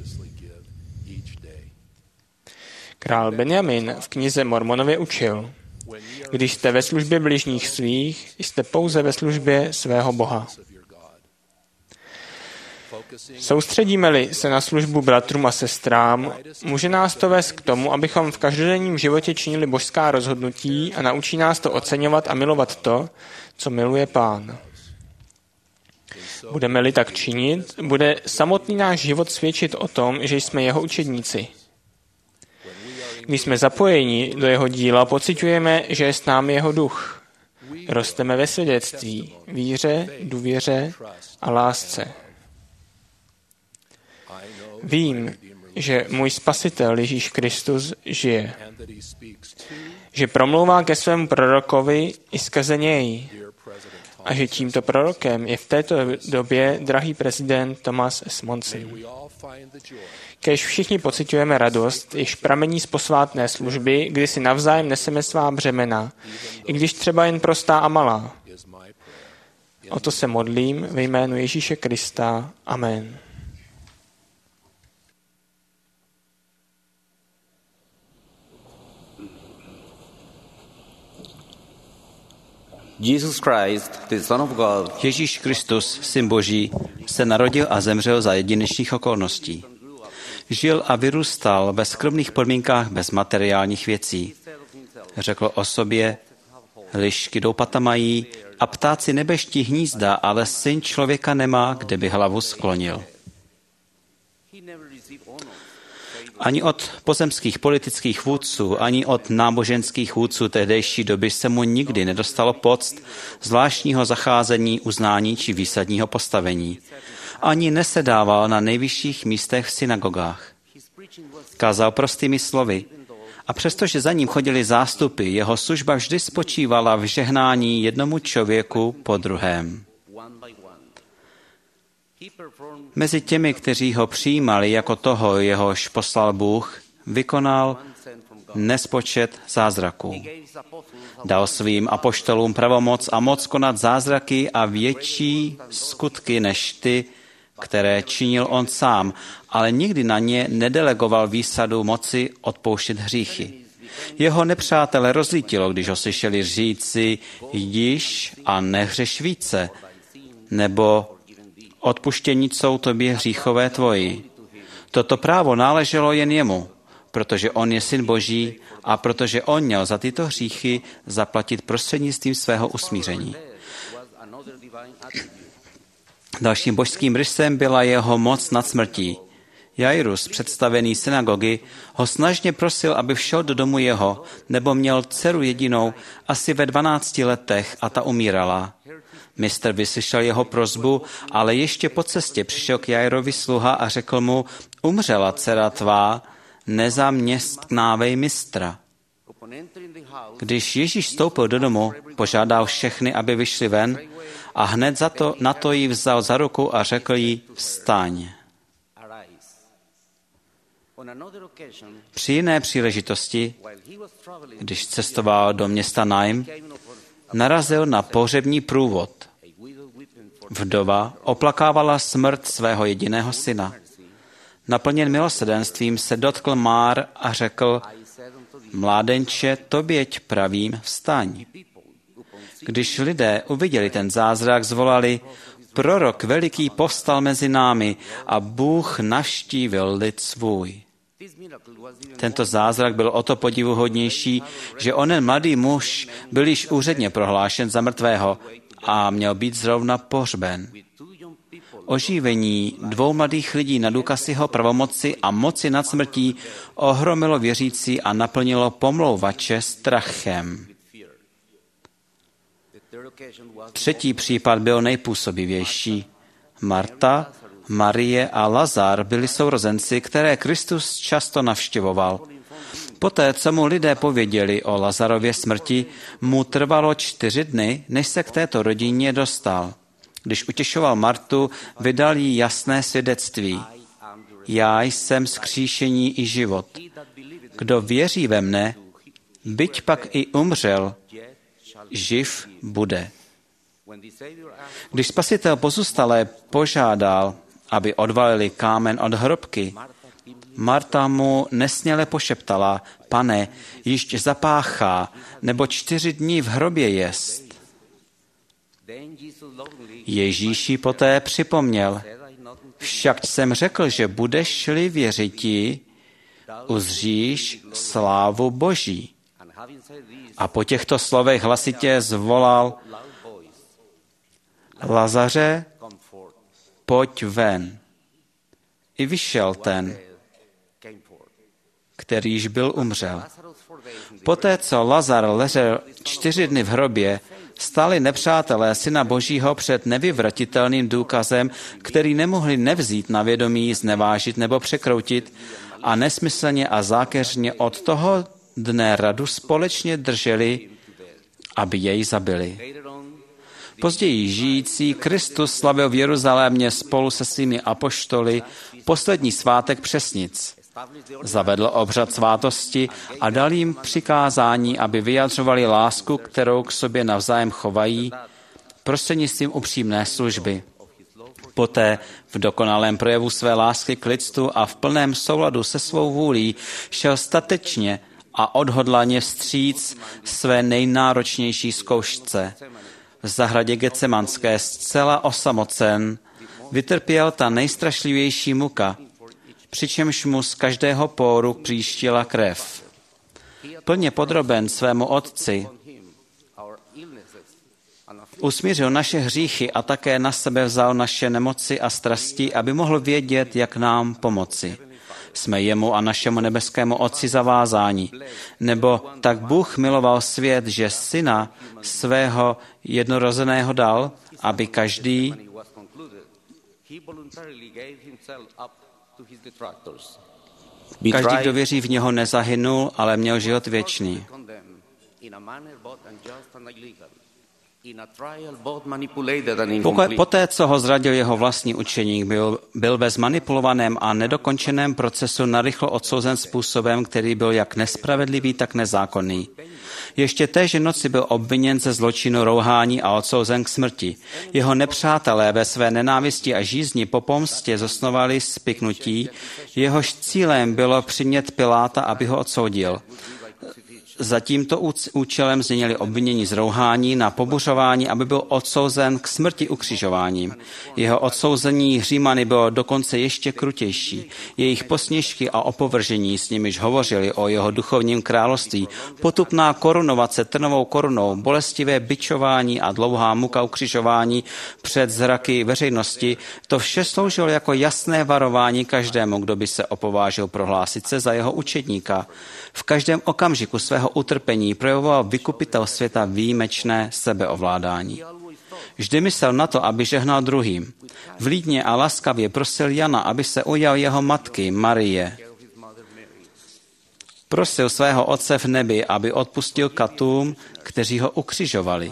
Král Benjamin v knize Mormonově učil: když jste ve službě bližních svých, jste pouze ve službě svého Boha. Soustředíme-li se na službu bratrům a sestrám, může nás to vést k tomu, abychom v každodenním životě činili božská rozhodnutí a naučí nás to oceňovat a milovat to, co miluje Pán. Budeme-li tak činit, bude samotný náš život svědčit o tom, že jsme jeho učedníci. Když jsme zapojeni do jeho díla, pociťujeme, že je s námi jeho duch. Rosteme ve svědectví, víře, důvěře a lásce. Vím, že můj spasitel Ježíš Kristus žije. Že promlouvá ke svému prorokovi i skrze něj. A že tímto prorokem je v této době drahý prezident Thomas S. Monson. Kéž všichni pociťujeme radost, již pramení z posvátné služby, kdy si navzájem neseme svá břemena, i když třeba jen prostá a malá. O to se modlím ve jménu Ježíše Krista. Amen. Jesus Christ, the Son of God, Ježíš Kristus, Syn Boží, se narodil a zemřel za jedinečných okolností. Žil a vyrůstal ve skromných podmínkách bez materiálních věcí. Řekl o sobě: lišky doupata mají a ptáci nebeští hnízda, ale syn člověka nemá, kde by hlavu sklonil. Ani od pozemských politických vůdců, ani od náboženských vůdců tehdejší doby se mu nikdy nedostalo poct, zvláštního zacházení, uznání či výsadního postavení. Ani nesedával na nejvyšších místech v synagogách. Kázal prostými slovy, a přestože za ním chodili zástupy, jeho služba vždy spočívala v žehnání jednomu člověku po druhém. Mezi těmi, kteří ho přijímali jako toho, jehož poslal Bůh, vykonal nespočet zázraků. Dal svým apoštolům pravomoc a moc konat zázraky a větší skutky než ty, které činil on sám, ale nikdy na ně nedelegoval výsadu moci odpouštět hříchy. Jeho nepřátelé rozlítilo, když ho slyšeli říci: již a nehřeš více, nebo odpuštění jsou tobě hříchové tvoji. Toto právo náleželo jen jemu, protože on je Syn Boží a protože on měl za tyto hříchy zaplatit prostřednictvím svého usmíření. Dalším božským rysem byla jeho moc nad smrtí. Jairus, představený synagogy, ho snažně prosil, aby všel do domu jeho, nebo měl dceru jedinou, asi ve dvanácti letech, a ta umírala. Mistr vyslyšel jeho prosbu, ale ještě po cestě přišel k Jairovi sluha a řekl mu: umřela dcera tvá, nezaměstnávej mistra. Když Ježíš vstoupil do domu, požádal všechny, aby vyšli ven, a hned za to, na to ji vzal za ruku a řekl jí: vstaň. Při jiné příležitosti, když cestoval do města Naim, narazil na pohřební průvod. Vdova oplakávala smrt svého jediného syna. Naplněn milosrdenstvím se dotkl Már a řekl: mládenče, toběť pravím, vstaň. Když lidé uviděli ten zázrak, zvolali: prorok veliký povstal mezi námi a Bůh navštívil lid svůj. Tento zázrak byl o to podivuhodnější, že onen mladý muž byl již úředně prohlášen za mrtvého a měl být zrovna pohřben. Oživení dvou mladých lidí na důkaz jeho pravomoci a moci nad smrtí ohromilo věřící a naplnilo pomlouvače strachem. Třetí případ byl nejpůsobivější. Marta, Marie a Lazar byli sourozenci, které Kristus často navštěvoval. Poté, co mu lidé pověděli o Lazarově smrti, mu trvalo čtyři dny, než se k této rodině dostal. Když utěšoval Martu, vydal jí jasné svědectví. Já jsem vzkříšení i život. Kdo věří ve mne, byť pak i umřel, živ bude. Když Spasitel pozůstalé požádal, aby odvalili kámen od hrobky, Marta mu nesměle pošeptala: Pane, již zapáchá, nebo čtyři dny v hrobě jest. Ježíš poté připomněl: Však jsem řekl, že budeš-li věřiti, uzříš slávu Boží. A po těchto slovech hlasitě zvolal: Lazaře, pojď ven. I vyšel ten, který již byl umřel. Poté, co Lazar ležel čtyři dny v hrobě, stáli nepřátelé Syna Božího před nevyvratitelným důkazem, který nemohli nevzít na vědomí, znevážit nebo překroutit, a nesmyslně a zákeřně od toho dne radu společně drželi, aby jej zabili. Později žijící Kristus slavil v Jeruzalémě spolu se svými apoštoly poslední svátek přesnic. Zavedl obřad svátosti a dal jim přikázání, aby vyjadřovali lásku, kterou k sobě navzájem chovají, prostřednictvím upřímné služby. Poté v dokonalém projevu své lásky k lidstvu a v plném souladu se svou vůlí šel statečně a odhodlaně vstříc své nejnáročnější zkoušce. V zahradě Getsemanské zcela osamocen vytrpěl ta nejstrašlivější muka, přičemž mu z každého póru příštila krev. Plně podroben svému Otci, usmířil naše hříchy a také na sebe vzal naše nemoci a strasti, aby mohl vědět, jak nám pomoci. Jsme jemu a našemu nebeskému Otci zavázáni. Nebo tak Bůh miloval svět, že Syna svého jednorozeného dal, aby každý, každý, kdo věří v něho, nezahynul, ale měl život věčný. Poté, co ho zradil jeho vlastní učeník, byl, byl ve zmanipulovaném a nedokončeném procesu narychlo odsouzen způsobem, který byl jak nespravedlivý, tak nezákonný. Ještě téže noci byl obviněn ze zločinu rouhání a odsouzen k smrti. Jeho nepřátelé ve své nenávisti a žízni po pomstě zosnovali spiknutí, jehož cílem bylo přimět Piláta, aby ho odsoudil. Za tímto účelem změnili obvinění z rouhání na pobuřování, aby byl odsouzen k smrti ukřižováním. Jeho odsouzení Římany bylo dokonce ještě krutější. Jejich posměšky a opovržení, s nimiž hovořili o jeho duchovním království, potupná korunovace trnovou korunou, bolestivé bičování a dlouhá muka ukřižování před zraky veřejnosti, to vše sloužilo jako jasné varování každému, kdo by se opovážil prohlásit se za jeho učedníka. V každém okamžiku svého utrpení projevoval vykupitel světa výjimečné sebeovládání. Vždy myslel na to, aby žehnal druhým. Vlídně a laskavě prosil Jana, aby se ujal jeho matky Marie. Prosil svého Otce v nebi, aby odpustil katům, kteří ho ukřižovali.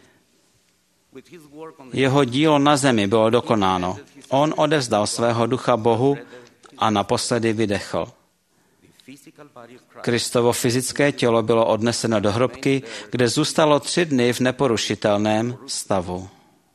Jeho dílo na zemi bylo dokonáno. On odevzdal svého ducha Bohu a naposledy vydechl. Kristovo fyzické tělo bylo odneseno do hrobky, kde zůstalo tři dny v neporušitelném stavu.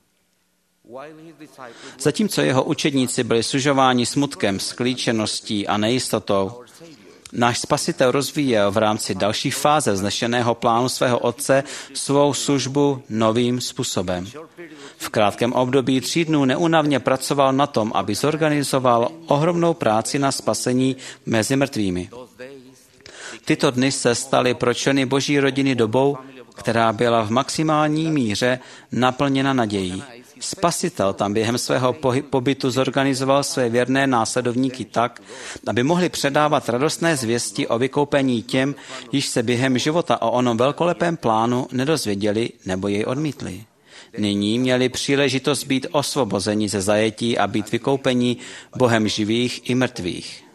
Zatímco jeho učedníci byli sužováni smutkem, sklíčeností a nejistotou, náš Spasitel rozvíjel v rámci další fáze vznešeného plánu svého Otce svou službu novým způsobem. V krátkém období tří dnů neúnavně pracoval na tom, aby zorganizoval ohromnou práci na spasení mezi mrtvými. Tyto dny se staly pro členy Boží rodiny dobou, která byla v maximální míře naplněna nadějí. Spasitel tam během svého pobytu zorganizoval své věrné následovníky tak, aby mohli předávat radostné zvěsti o vykoupení těm, již se během života o onom velkolepém plánu nedozvěděli nebo jej odmítli. Nyní měli příležitost být osvobozeni ze zajetí a být vykoupeni Bohem živých i mrtvých.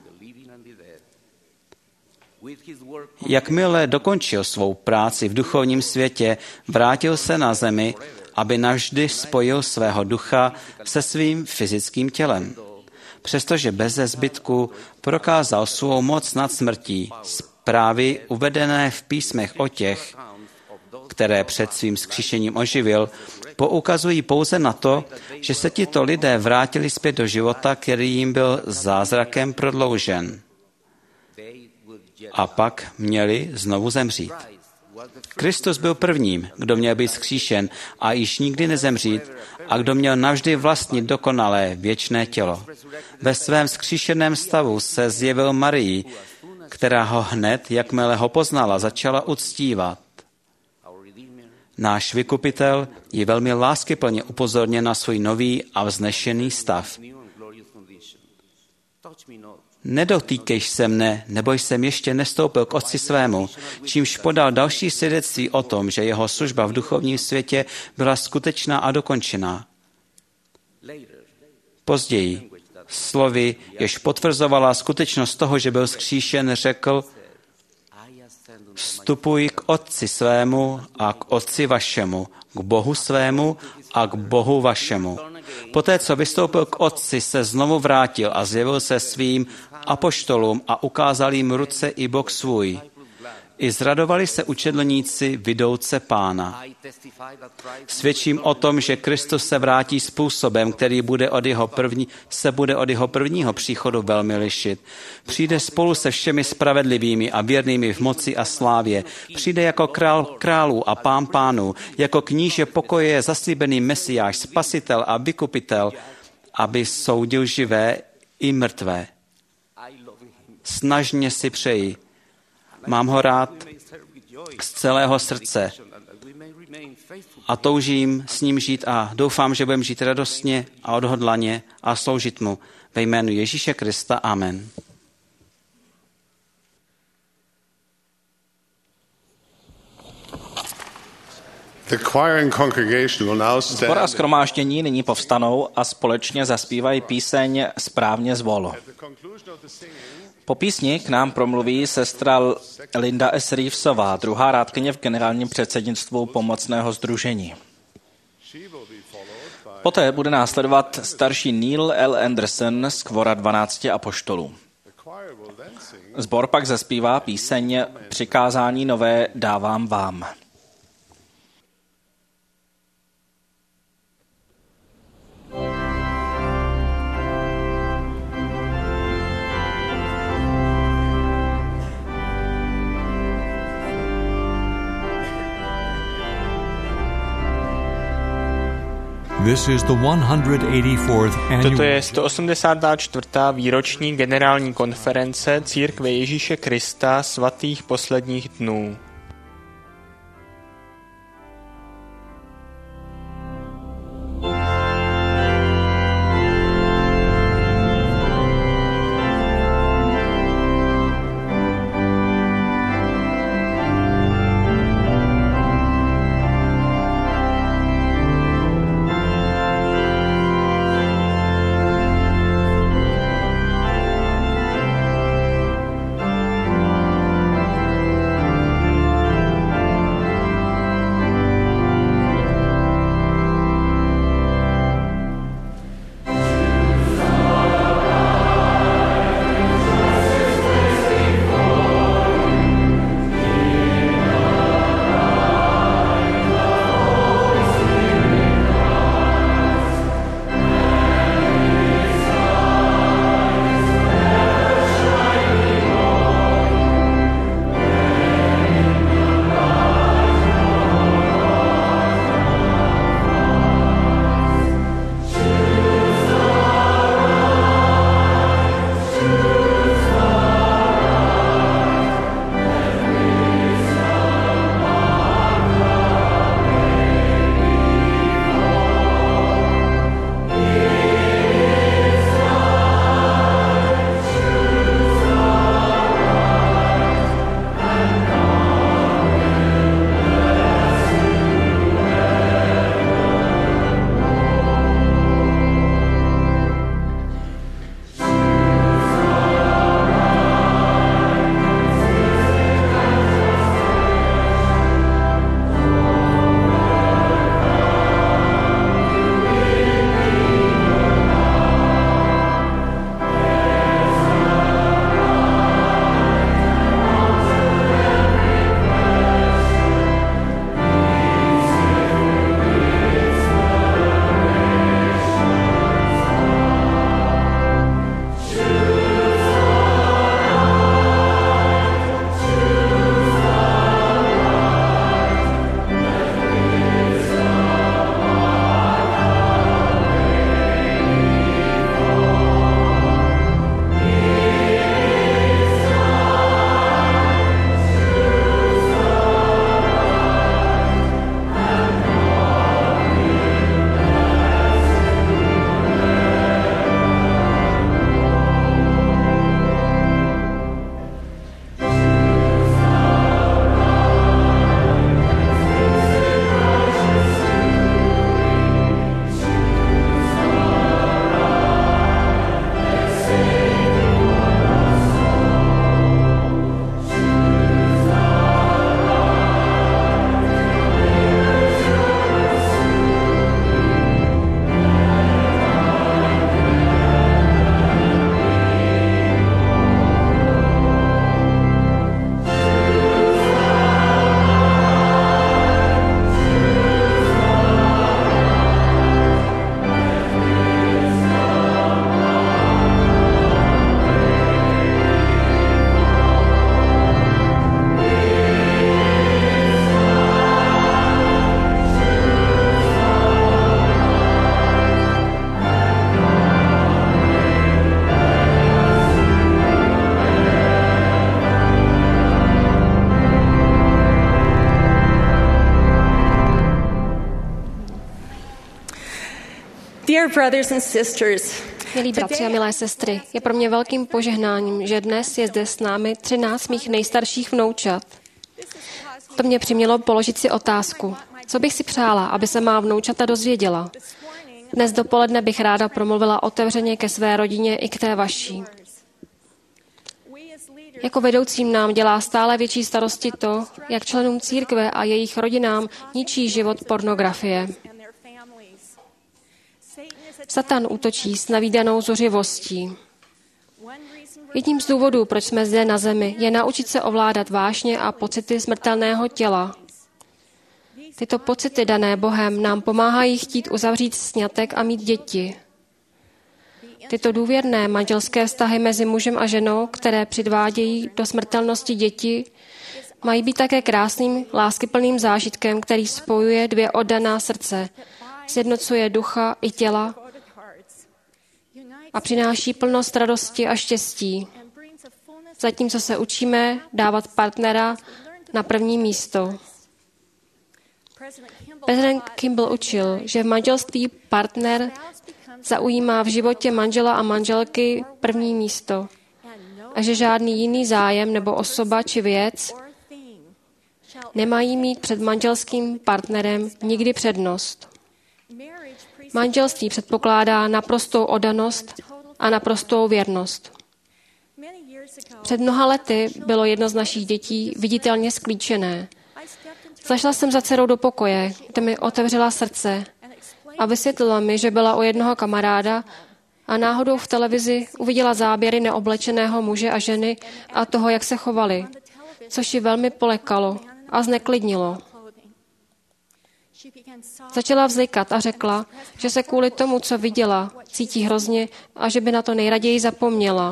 Jakmile dokončil svou práci v duchovním světě, vrátil se na zemi, aby navždy spojil svého ducha se svým fyzickým tělem. Přestože beze zbytku prokázal svou moc nad smrtí, zprávy uvedené v písmech o těch, které před svým vzkříšením oživil, poukazují pouze na to, že se tito lidé vrátili zpět do života, který jim byl zázrakem prodloužen. A pak měli znovu zemřít. Kristus byl prvním, kdo měl být vzkříšen a již nikdy nezemřít a kdo měl navždy vlastnit dokonalé věčné tělo. Ve svém vzkříšeném stavu se zjevil Marii, která ho hned, jakmile ho poznala, začala uctívat. Náš vykupitel ji velmi láskyplně upozornil na svůj nový a vznešený stav. Nedotýkej se mne, nebo jsem ještě nestoupil k Otci svému, čímž podal další svědectví o tom, že jeho služba v duchovním světě byla skutečná a dokončená. Později, slovy, jež potvrzovala skutečnost toho, že byl vzkříšen, řekl: Vstupuj k Otci svému a k Otci vašemu, k Bohu svému a k Bohu vašemu. Poté, co vystoupil k Otci, se znovu vrátil a zjevil se svým apoštolům a ukázal jim ruce i bok svůj. I zradovali se učedlníci vidouce Pána. Svědčím o tom, že Kristus se vrátí způsobem, který bude od jeho první, se bude od jeho prvního příchodu velmi lišit. Přijde spolu se všemi spravedlivými a věrnými v moci a slávě. Přijde jako král králů a pán pánů, jako kníže pokoje zaslíbený Mesiáš, spasitel a vykupitel, aby soudil živé i mrtvé. Snažně si přeji. Mám ho rád z celého srdce a toužím s ním žít a doufám, že budeme žít radostně a odhodlaně a sloužit mu. Ve jménu Ježíše Krista. Amen. Sbor a shromáždění nyní povstanou a společně zaspívají píseň Správně zvol. Po písni k nám promluví sestra Linda S. Reevesová, druhá rádkyně v generálním předsednictvu pomocného sdružení. Poté bude následovat starší Neil L. Anderson z Kvora dvanácti apoštolů. Sbor pak zaspívá píseň Přikázání nové dávám vám. This is the one hundred eighty-fourth annual... Toto je sto osmdesátá čtvrtá výroční generální konference Církve Ježíše Krista svatých posledních dnů. Dear brothers and sisters, Milí bratři a milé sestry, je pro mě velkým požehnáním, že dnes je zde s námi třináct mých nejstarších vnoučat. To mě přimělo položit si otázku, co bych si přála, aby se má vnoučata dozvěděla. Dnes dopoledne bych ráda promluvila otevřeně ke své rodině i k té vaší. Jako vedoucím nám dělá stále větší starosti to, jak členům církve a jejich rodinám ničí život pornografie. Satan útočí s navídanou zuřivostí. Jedním z důvodů, proč jsme zde na zemi, je naučit se ovládat vášně a pocity smrtelného těla. Tyto pocity dané Bohem nám pomáhají chtít uzavřít sňatek a mít děti. Tyto důvěrné manželské vztahy mezi mužem a ženou, které předvádějí do smrtelnosti děti, mají být také krásným, láskyplným zážitkem, který spojuje dvě oddaná srdce, sjednocuje ducha i těla a přináší plnost radosti a štěstí, zatímco se učíme dávat partnera na první místo. Prezident Kimball učil, že v manželství partner zaujímá v životě manžela a manželky první místo a že žádný jiný zájem nebo osoba či věc nemají mít před manželským partnerem nikdy přednost. Manželství předpokládá naprostou oddanost a naprostou věrnost. Před mnoha lety bylo jedno z našich dětí viditelně sklíčené. Zašla jsem za dcerou do pokoje, kde mi otevřela srdce a vysvětlila mi, že byla u jednoho kamaráda a náhodou v televizi uviděla záběry neoblečeného muže a ženy a toho, jak se chovali, což ji velmi polekalo a zneklidnilo. Začala vzlikat a řekla, že se kvůli tomu, co viděla, cítí hrozně a že by na to nejraději zapomněla.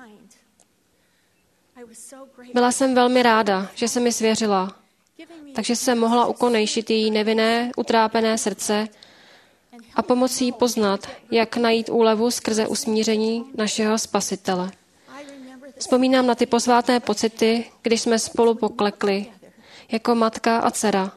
Byla jsem velmi ráda, že se mi svěřila, takže jsem mohla ukonejšit její nevinné, utrápené srdce a pomoci jí poznat, jak najít úlevu skrze usmíření našeho Spasitele. Vzpomínám na ty posvátné pocity, když jsme spolu poklekli, jako matka a dcera,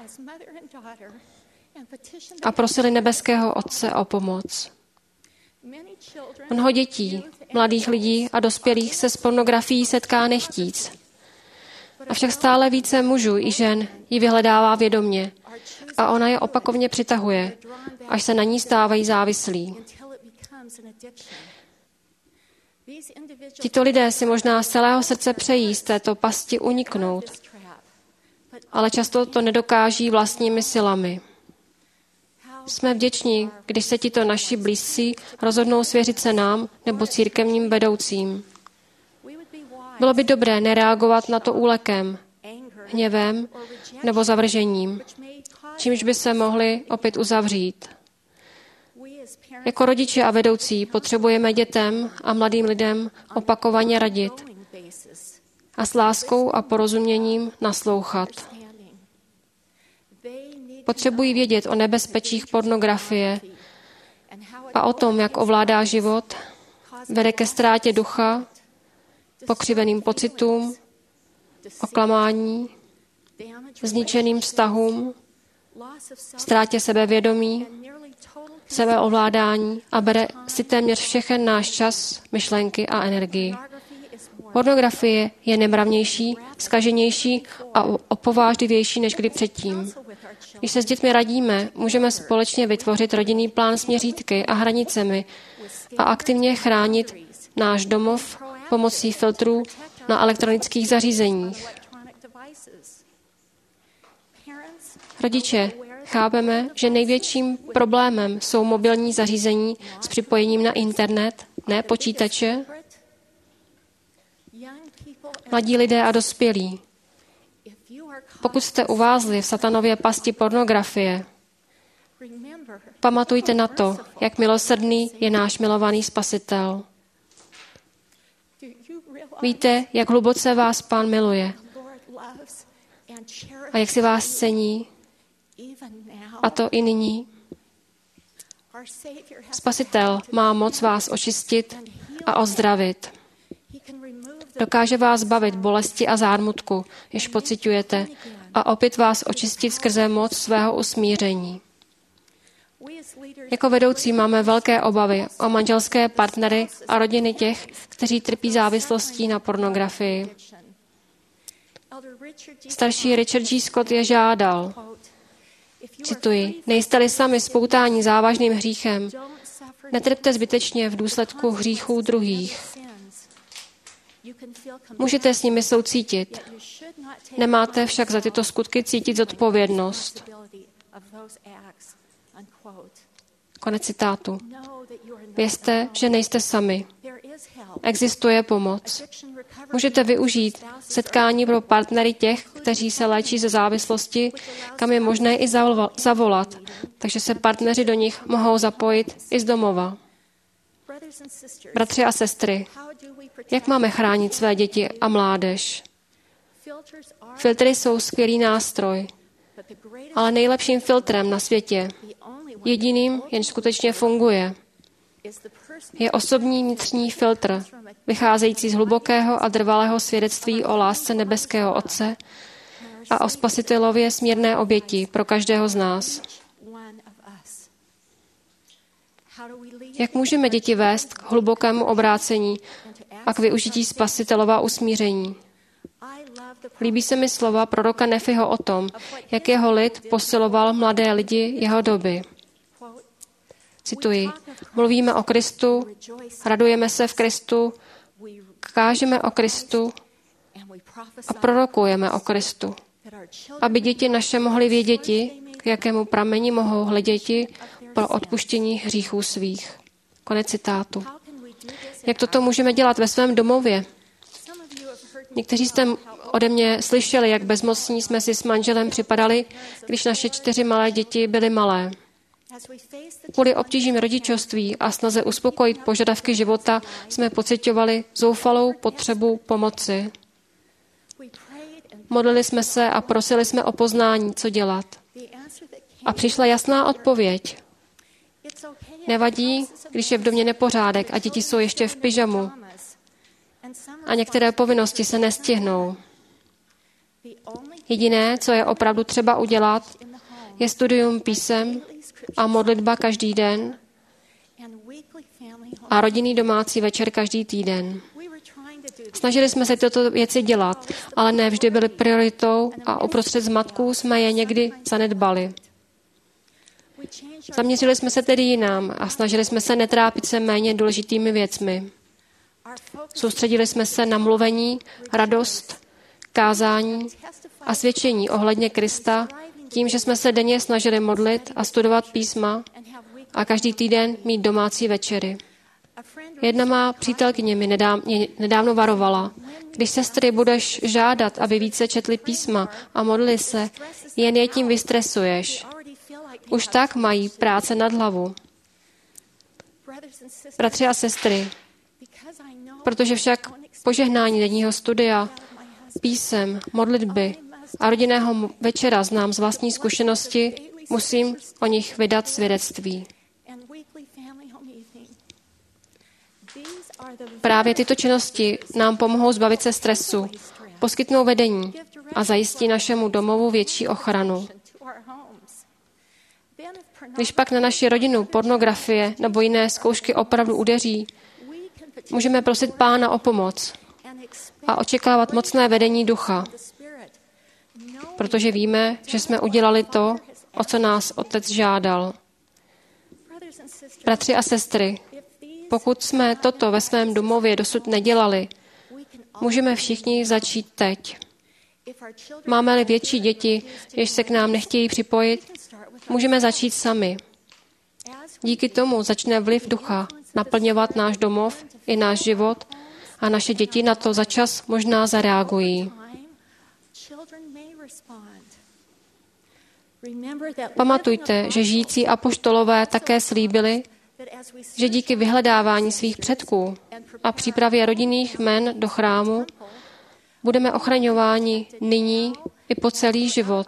a prosili nebeského Otce o pomoc. Mnoho dětí, mladých lidí a dospělých se s pornografií setká nechtíc. Avšak stále více mužů i žen ji vyhledává vědomě a ona je opakovaně přitahuje, až se na ní stávají závislí. Tito lidé si možná z celého srdce přejí z této pasti uniknout, ale často to nedokáží vlastními silami. Jsme vděční, když se tito naši blízcí rozhodnou svěřit se nám nebo církevním vedoucím. Bylo by dobré nereagovat na to úlekem, hněvem nebo zavržením, čímž by se mohli opět uzavřít. Jako rodiče a vedoucí potřebujeme dětem a mladým lidem opakovaně radit a s láskou a porozuměním naslouchat. Potřebují vědět o nebezpečích pornografie a o tom, jak ovládá život, vede ke ztrátě ducha, pokřiveným pocitům, oklamání, zničeným vztahům, ztrátě sebevědomí, sebeovládání a bere si téměř všechen náš čas, myšlenky a energii. Pornografie je nemravnější, zkaženější a opovážlivější než kdy předtím. Když se s dětmi radíme, můžeme společně vytvořit rodinný plán s měřítky a hranicemi a aktivně chránit náš domov pomocí filtrů na elektronických zařízeních. Rodiče, chápeme, že největším problémem jsou mobilní zařízení s připojením na internet, ne počítače. Mladí lidé a dospělí, pokud jste uvázli v satanově pasti pornografie, pamatujte na to, jak milosrdný je náš milovaný Spasitel. Víte, jak hluboce vás Pán miluje a jak si vás cení, a to i nyní. Spasitel má moc vás očistit a ozdravit. Dokáže vás zbavit bolesti a zármutku, jež pociťujete, a opět vás očistit skrze moc svého usmíření. Jako vedoucí máme velké obavy o manželské partnery a rodiny těch, kteří trpí závislostí na pornografii. Starší Richard G. Scott je žádal, cituji, nejste-li sami spoutání závažným hříchem, netrpte zbytečně v důsledku hříchů druhých. Můžete s nimi soucítit. Nemáte však za tyto skutky cítit zodpovědnost. Konec citátu. Vězte, že nejste sami. Existuje pomoc. Můžete využít setkání pro partnery těch, kteří se léčí ze závislosti, kam je možné i zavolat, takže se partneři do nich mohou zapojit i z domova. Bratři a sestry, jak máme chránit své děti a mládež? Filtry jsou skvělý nástroj, ale nejlepším filtrem na světě, jediným, jenž skutečně funguje, je osobní vnitřní filtr, vycházející z hlubokého a trvalého svědectví o lásce nebeského Otce a o spasitelově smírné oběti pro každého z nás. Jak můžeme děti vést k hlubokému obrácení a k využití spasitelova usmíření? Líbí se mi slova proroka Nefiho o tom, jak jeho lid posiloval mladé lidi jeho doby. Cituji, mluvíme o Kristu, radujeme se v Kristu, kážeme o Kristu a prorokujeme o Kristu, aby děti naše mohly věděti, k jakému prameni mohou hleděti pro odpuštění hříchů svých. Konec citátu. Jak toto můžeme dělat ve svém domově? Někteří jste ode mě slyšeli, jak bezmocní jsme si s manželem připadali, když naše čtyři malé děti byly malé. Kvůli obtížím rodičovství a snaze uspokojit požadavky života jsme pociťovali zoufalou potřebu pomoci. Modlili jsme se a prosili jsme o poznání, co dělat. A přišla jasná odpověď. Nevadí, když je v domě nepořádek a děti jsou ještě v pyžamu a některé povinnosti se nestihnou. Jediné, co je opravdu třeba udělat, je studium písem a modlitba každý den a rodinný domácí večer každý týden. Snažili jsme se tyto věci dělat, ale ne vždy byly prioritou a uprostřed zmatků jsme je někdy zanedbali. Zaměřili jsme se tedy jinam a snažili jsme se netrápit se méně důležitými věcmi. Soustředili jsme se na mluvení, radost, kázání a svědčení ohledně Krista tím, že jsme se denně snažili modlit a studovat písma a každý týden mít domácí večery. Jedna má přítelkyně mi nedávno varovala, když sestry budeš žádat, aby více četli písma a modlili se, jen je tím vystresuješ. Už tak mají práce nad hlavu. Bratři a sestry, protože však požehnání denního studia, písem, modlitby a rodinného večera znám z vlastní zkušenosti, musím o nich vydat svědectví. Právě tyto činnosti nám pomohou zbavit se stresu, poskytnou vedení a zajistí našemu domovu větší ochranu. Když pak na naši rodinu pornografie nebo jiné zkoušky opravdu udeří, můžeme prosit Pána o pomoc a očekávat mocné vedení ducha, protože víme, že jsme udělali to, o co nás Otec žádal. Bratři a sestry, pokud jsme toto ve svém domově dosud nedělali, můžeme všichni začít teď. Máme-li větší děti, jež se k nám nechtějí připojit, můžeme začít sami. Díky tomu začne vliv ducha naplňovat náš domov i náš život a naše děti na to začas možná zareagují. Pamatujte, že žijící apoštolové také slíbili, že díky vyhledávání svých předků a přípravě rodinných jmen do chrámu budeme ochraňováni nyní i po celý život.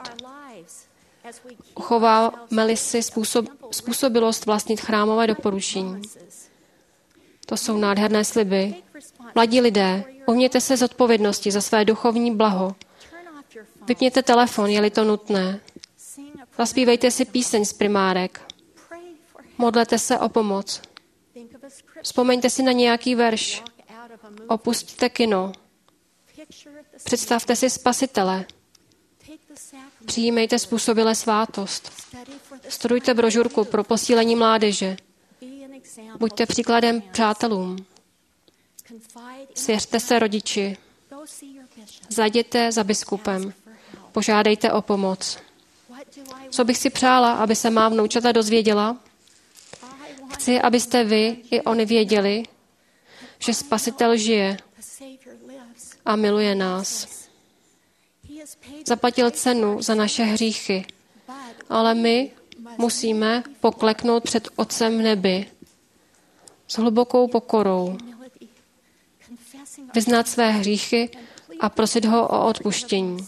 Uchováme-li si způsob, způsobilost vlastnit chrámové doporučení. To jsou nádherné sliby. Mladí lidé, ujměte se zodpovědnosti za své duchovní blaho. Vypněte telefon, je-li to nutné. Zaspívejte si píseň z primárek. Modlete se o pomoc. Vzpomeňte si na nějaký verš. Opusťte kino. Představte si Spasitele. Přijímejte způsobilé svátost. Studujte brožurku pro posílení mládeže. Buďte příkladem přátelům. Svěřte se rodiči. Zajděte za biskupem. Požádejte o pomoc. Co bych si přála, aby se má vnoučata dozvěděla? Chci, abyste vy i oni věděli, že Spasitel žije a miluje nás. Zaplatil cenu za naše hříchy, ale my musíme pokleknout před Otcem v nebi s hlubokou pokorou, vyznat své hříchy a prosit ho o odpuštění.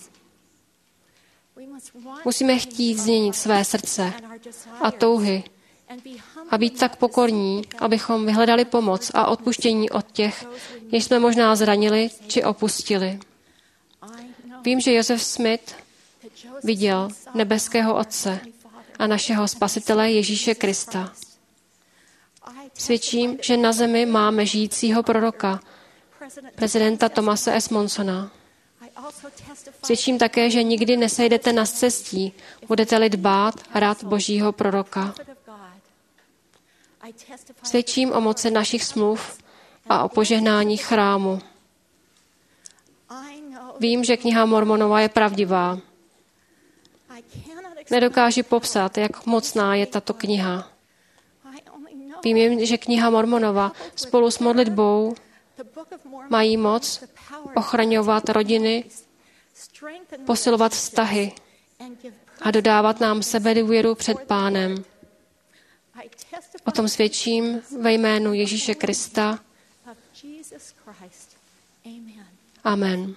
Musíme chtít změnit své srdce a touhy a být tak pokorní, abychom vyhledali pomoc a odpuštění od těch, jež jsme možná zranili či opustili. Vím, že Joseph Smith viděl nebeského Otce a našeho Spasitele Ježíše Krista. Svědčím, že na zemi máme žijícího proroka, prezidenta Thomase S. Monsona. Svědčím také, že nikdy nesejdete na scestí, budete-li dbát rad Božího proroka. Svědčím o moci našich smluv a o požehnání chrámu. Vím, že kniha Mormonova je pravdivá. Nedokážu popsat, jak mocná je tato kniha. Vím jen, že kniha Mormonova spolu s modlitbou mají moc ochraňovat rodiny, posilovat vztahy a dodávat nám sebedůvěru před Pánem. O tom svědčím ve jménu Ježíše Krista. Amen.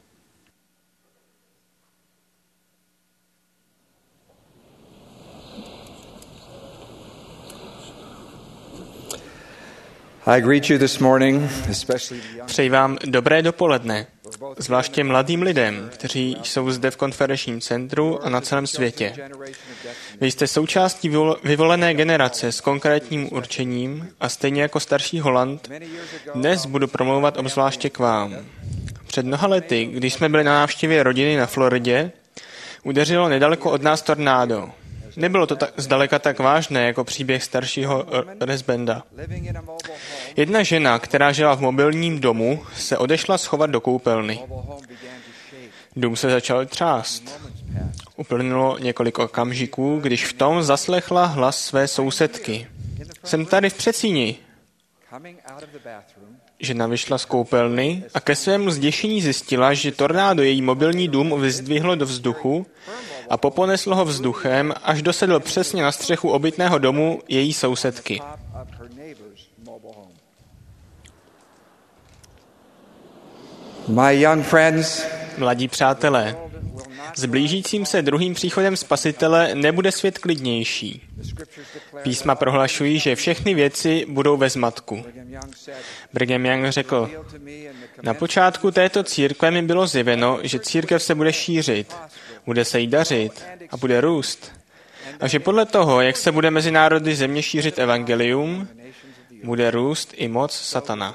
Přeji vám dobré dopoledne, zvláště mladým lidem, kteří jsou zde v konferenčním centru a na celém světě. Vy jste součástí vyvolené generace s konkrétním určením a stejně jako starší Holand, dnes budu promlouvat obzvláště k vám. Před mnoha lety, když jsme byli na návštěvě rodiny na Floridě, udeřilo nedaleko od nás tornádo. Nebylo to tak, zdaleka tak vážné jako příběh staršího Resbenda. Jedna žena, která žila v mobilním domu, se odešla schovat do koupelny. Dům se začal třást. Uplynulo několik okamžiků, když v tom zaslechla hlas své sousedky. Jsem tady v předsíni. Žena vyšla z koupelny a ke svému zděšení zjistila, že tornádo její mobilní dům vyzdvihlo do vzduchu a poponeslo ho vzduchem, až dosedl přesně na střechu obytného domu její sousedky. My young friends, Mladí přátelé, s blížícím se druhým příchodem Spasitele nebude svět klidnější. Písma prohlašují, že všechny věci budou ve zmatku. Brigham Young řekl, na počátku této církve mi bylo zjeveno, že církev se bude šířit, bude se jí dařit a bude růst. A že podle toho, jak se bude mezi národy země šířit evangelium, bude růst i moc satana.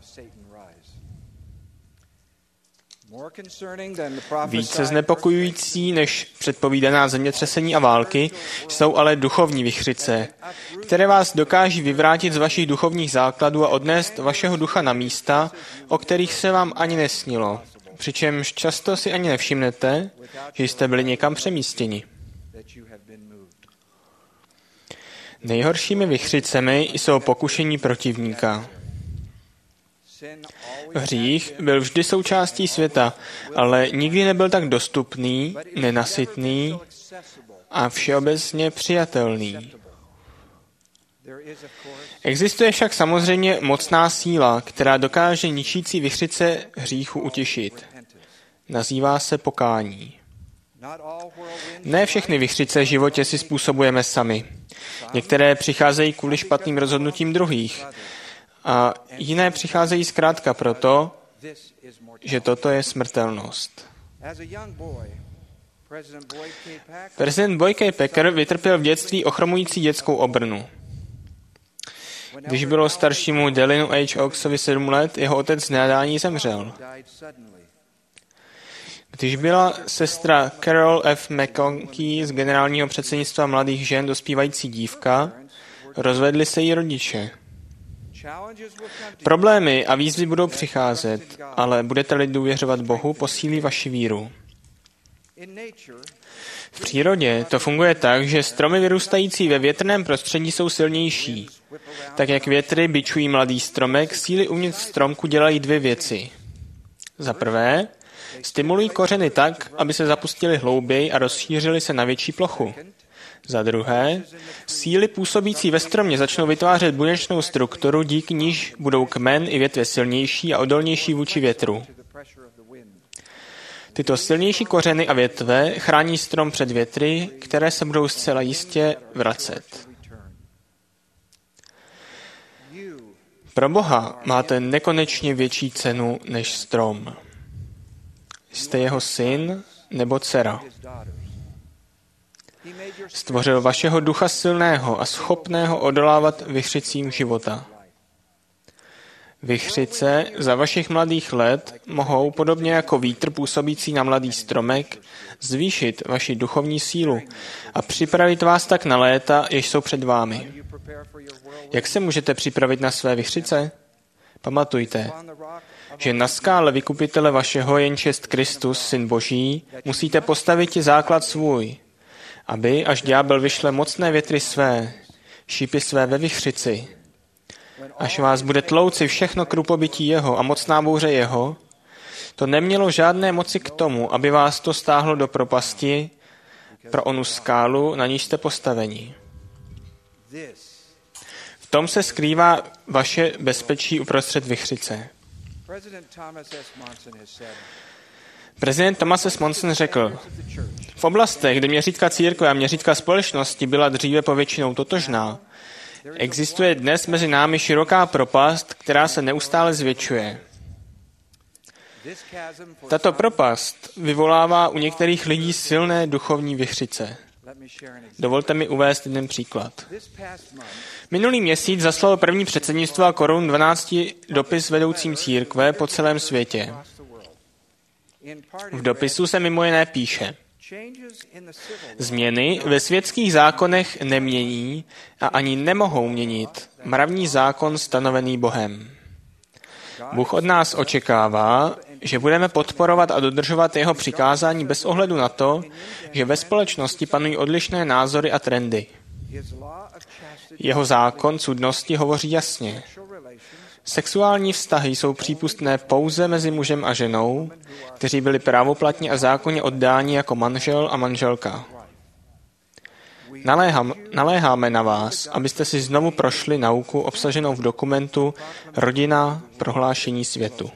Více znepokojující než předpovídaná zemětřesení a války jsou ale duchovní vichřice, které vás dokáží vyvrátit z vašich duchovních základů a odnést vašeho ducha na místa, o kterých se vám ani nesnilo. Přičemž často si ani nevšimnete, že jste byli někam přemístěni. Nejhoršími vichřicemi jsou pokušení protivníka. Hřích byl vždy součástí světa, ale nikdy nebyl tak dostupný, nenasytný a všeobecně přijatelný. Existuje však samozřejmě mocná síla, která dokáže ničící vichřice hříchu utěšit. Nazývá se pokání. Ne všechny vichřice v životě si způsobujeme sami. Některé přicházejí kvůli špatným rozhodnutím druhých. A jiné přicházejí zkrátka proto, že toto je smrtelnost. Prezident Boyd K. Packer vytrpěl v dětství ochromující dětskou obrnu. Když bylo staršímu Delinu H. Oaksovi sedm let, jeho otec z nadání zemřel. Když byla sestra Carol F. McConkie z generálního předsednictva mladých žen dospívající dívka, rozvedli se jí rodiče. Problémy a výzvy budou přicházet, ale budete-li důvěřovat Bohu, posílí vaši víru. V přírodě to funguje tak, že stromy vyrůstající ve větrném prostředí jsou silnější. Tak jak větry bičují mladý stromek, síly uvnitř stromku dělají dvě věci. Za prvé, stimulují kořeny tak, aby se zapustily hlouběji a rozšířily se na větší plochu. Za druhé, síly působící ve stromě začnou vytvářet buněčnou strukturu, díky níž budou kmen i větve silnější a odolnější vůči větru. Tyto silnější kořeny a větve chrání strom před větry, které se budou zcela jistě vracet. Pro Boha máte nekonečně větší cenu než strom. Jste jeho syn nebo dcera. Stvořil vašeho ducha silného a schopného odolávat vichřicím života. Vichřice za vašich mladých let mohou, podobně jako vítr působící na mladý stromek, zvýšit vaši duchovní sílu a připravit vás tak na léta, jež jsou před vámi. Jak se můžete připravit na své vichřice? Pamatujte, že na skále vykupitele vašeho, jenž jest Kristus, Syn Boží, musíte postavit i základ svůj, aby, až ďábel vyšle mocné větry své, šípy své ve vichřici, až vás bude tlouci všechno krupobytí jeho a mocná bouře jeho, to nemělo žádné moci k tomu, aby vás to stáhlo do propasti pro onu skálu, na níž jste postaveni. V tom se skrývá vaše bezpečí uprostřed vichřice. Prezident Thomas S. Monson řekl, v oblastech, kde měřítka církve a měřítka společnosti byla dříve povětšinou totožná, existuje dnes mezi námi široká propast, která se neustále zvětšuje. Tato propast vyvolává u některých lidí silné duchovní vichřice. Dovolte mi uvést jeden příklad. Minulý měsíc zaslalo první předsednictvo a korun dvanácti dopis vedoucím církve po celém světě. V dopisu se mimo jiné píše: Změny ve světských zákonech nemění a ani nemohou měnit mravní zákon stanovený Bohem. Bůh od nás očekává, že budeme podporovat a dodržovat jeho přikázání bez ohledu na to, že ve společnosti panují odlišné názory a trendy. Jeho zákon cudnosti hovoří jasně. Sexuální vztahy jsou přípustné pouze mezi mužem a ženou, kteří byli právoplatně a zákonně oddáni jako manžel a manželka. Naléhám, naléháme na vás, abyste si znovu prošli nauku obsaženou v dokumentu Rodina prohlášení světu.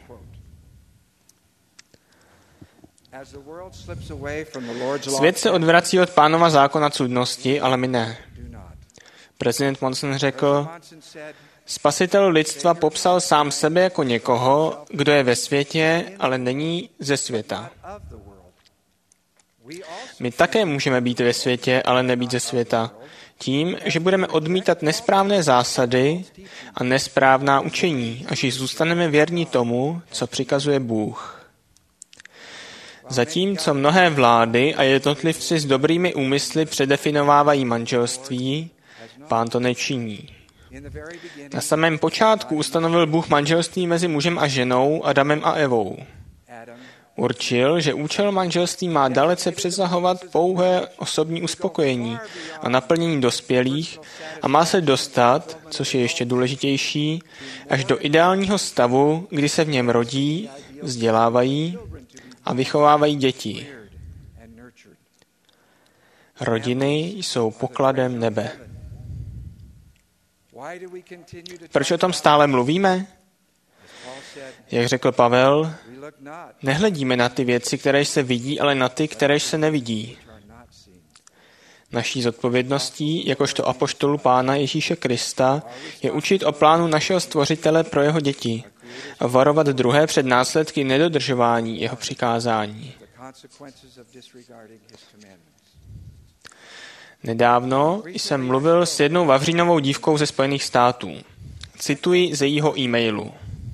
Svět se odvrací od Pánova zákona cudnosti, ale my ne. Prezident Monson řekl, Spasitel lidstva popsal sám sebe jako někoho, kdo je ve světě, ale není ze světa. My také můžeme být ve světě, ale nebýt ze světa, tím, že budeme odmítat nesprávné zásady a nesprávná učení, až zůstaneme věrní tomu, co přikazuje Bůh. Zatímco mnohé vlády a jednotlivci s dobrými úmysly předefinovávají manželství, Pán to nečiní. Na samém počátku ustanovil Bůh manželství mezi mužem a ženou, Adamem a Evou. Určil, že účel manželství má dalece přesahovat pouhé osobní uspokojení a naplnění dospělých a má se dostat, což je ještě důležitější, až do ideálního stavu, kdy se v něm rodí, vzdělávají a vychovávají děti. Rodiny jsou pokladem nebe. Proč o tom stále mluvíme? Jak řekl Pavel, nehledíme na ty věci, které se vidí, ale na ty, které se nevidí. Naší zodpovědností, jakožto apoštolů Pána Ježíše Krista, je učit o plánu našeho Stvořitele pro jeho děti a varovat druhé před následky nedodržování jeho přikázání. Nedávno jsem mluvil s jednou vavřínovou dívkou ze Spojených států. Cituji ze jejího e-mailu.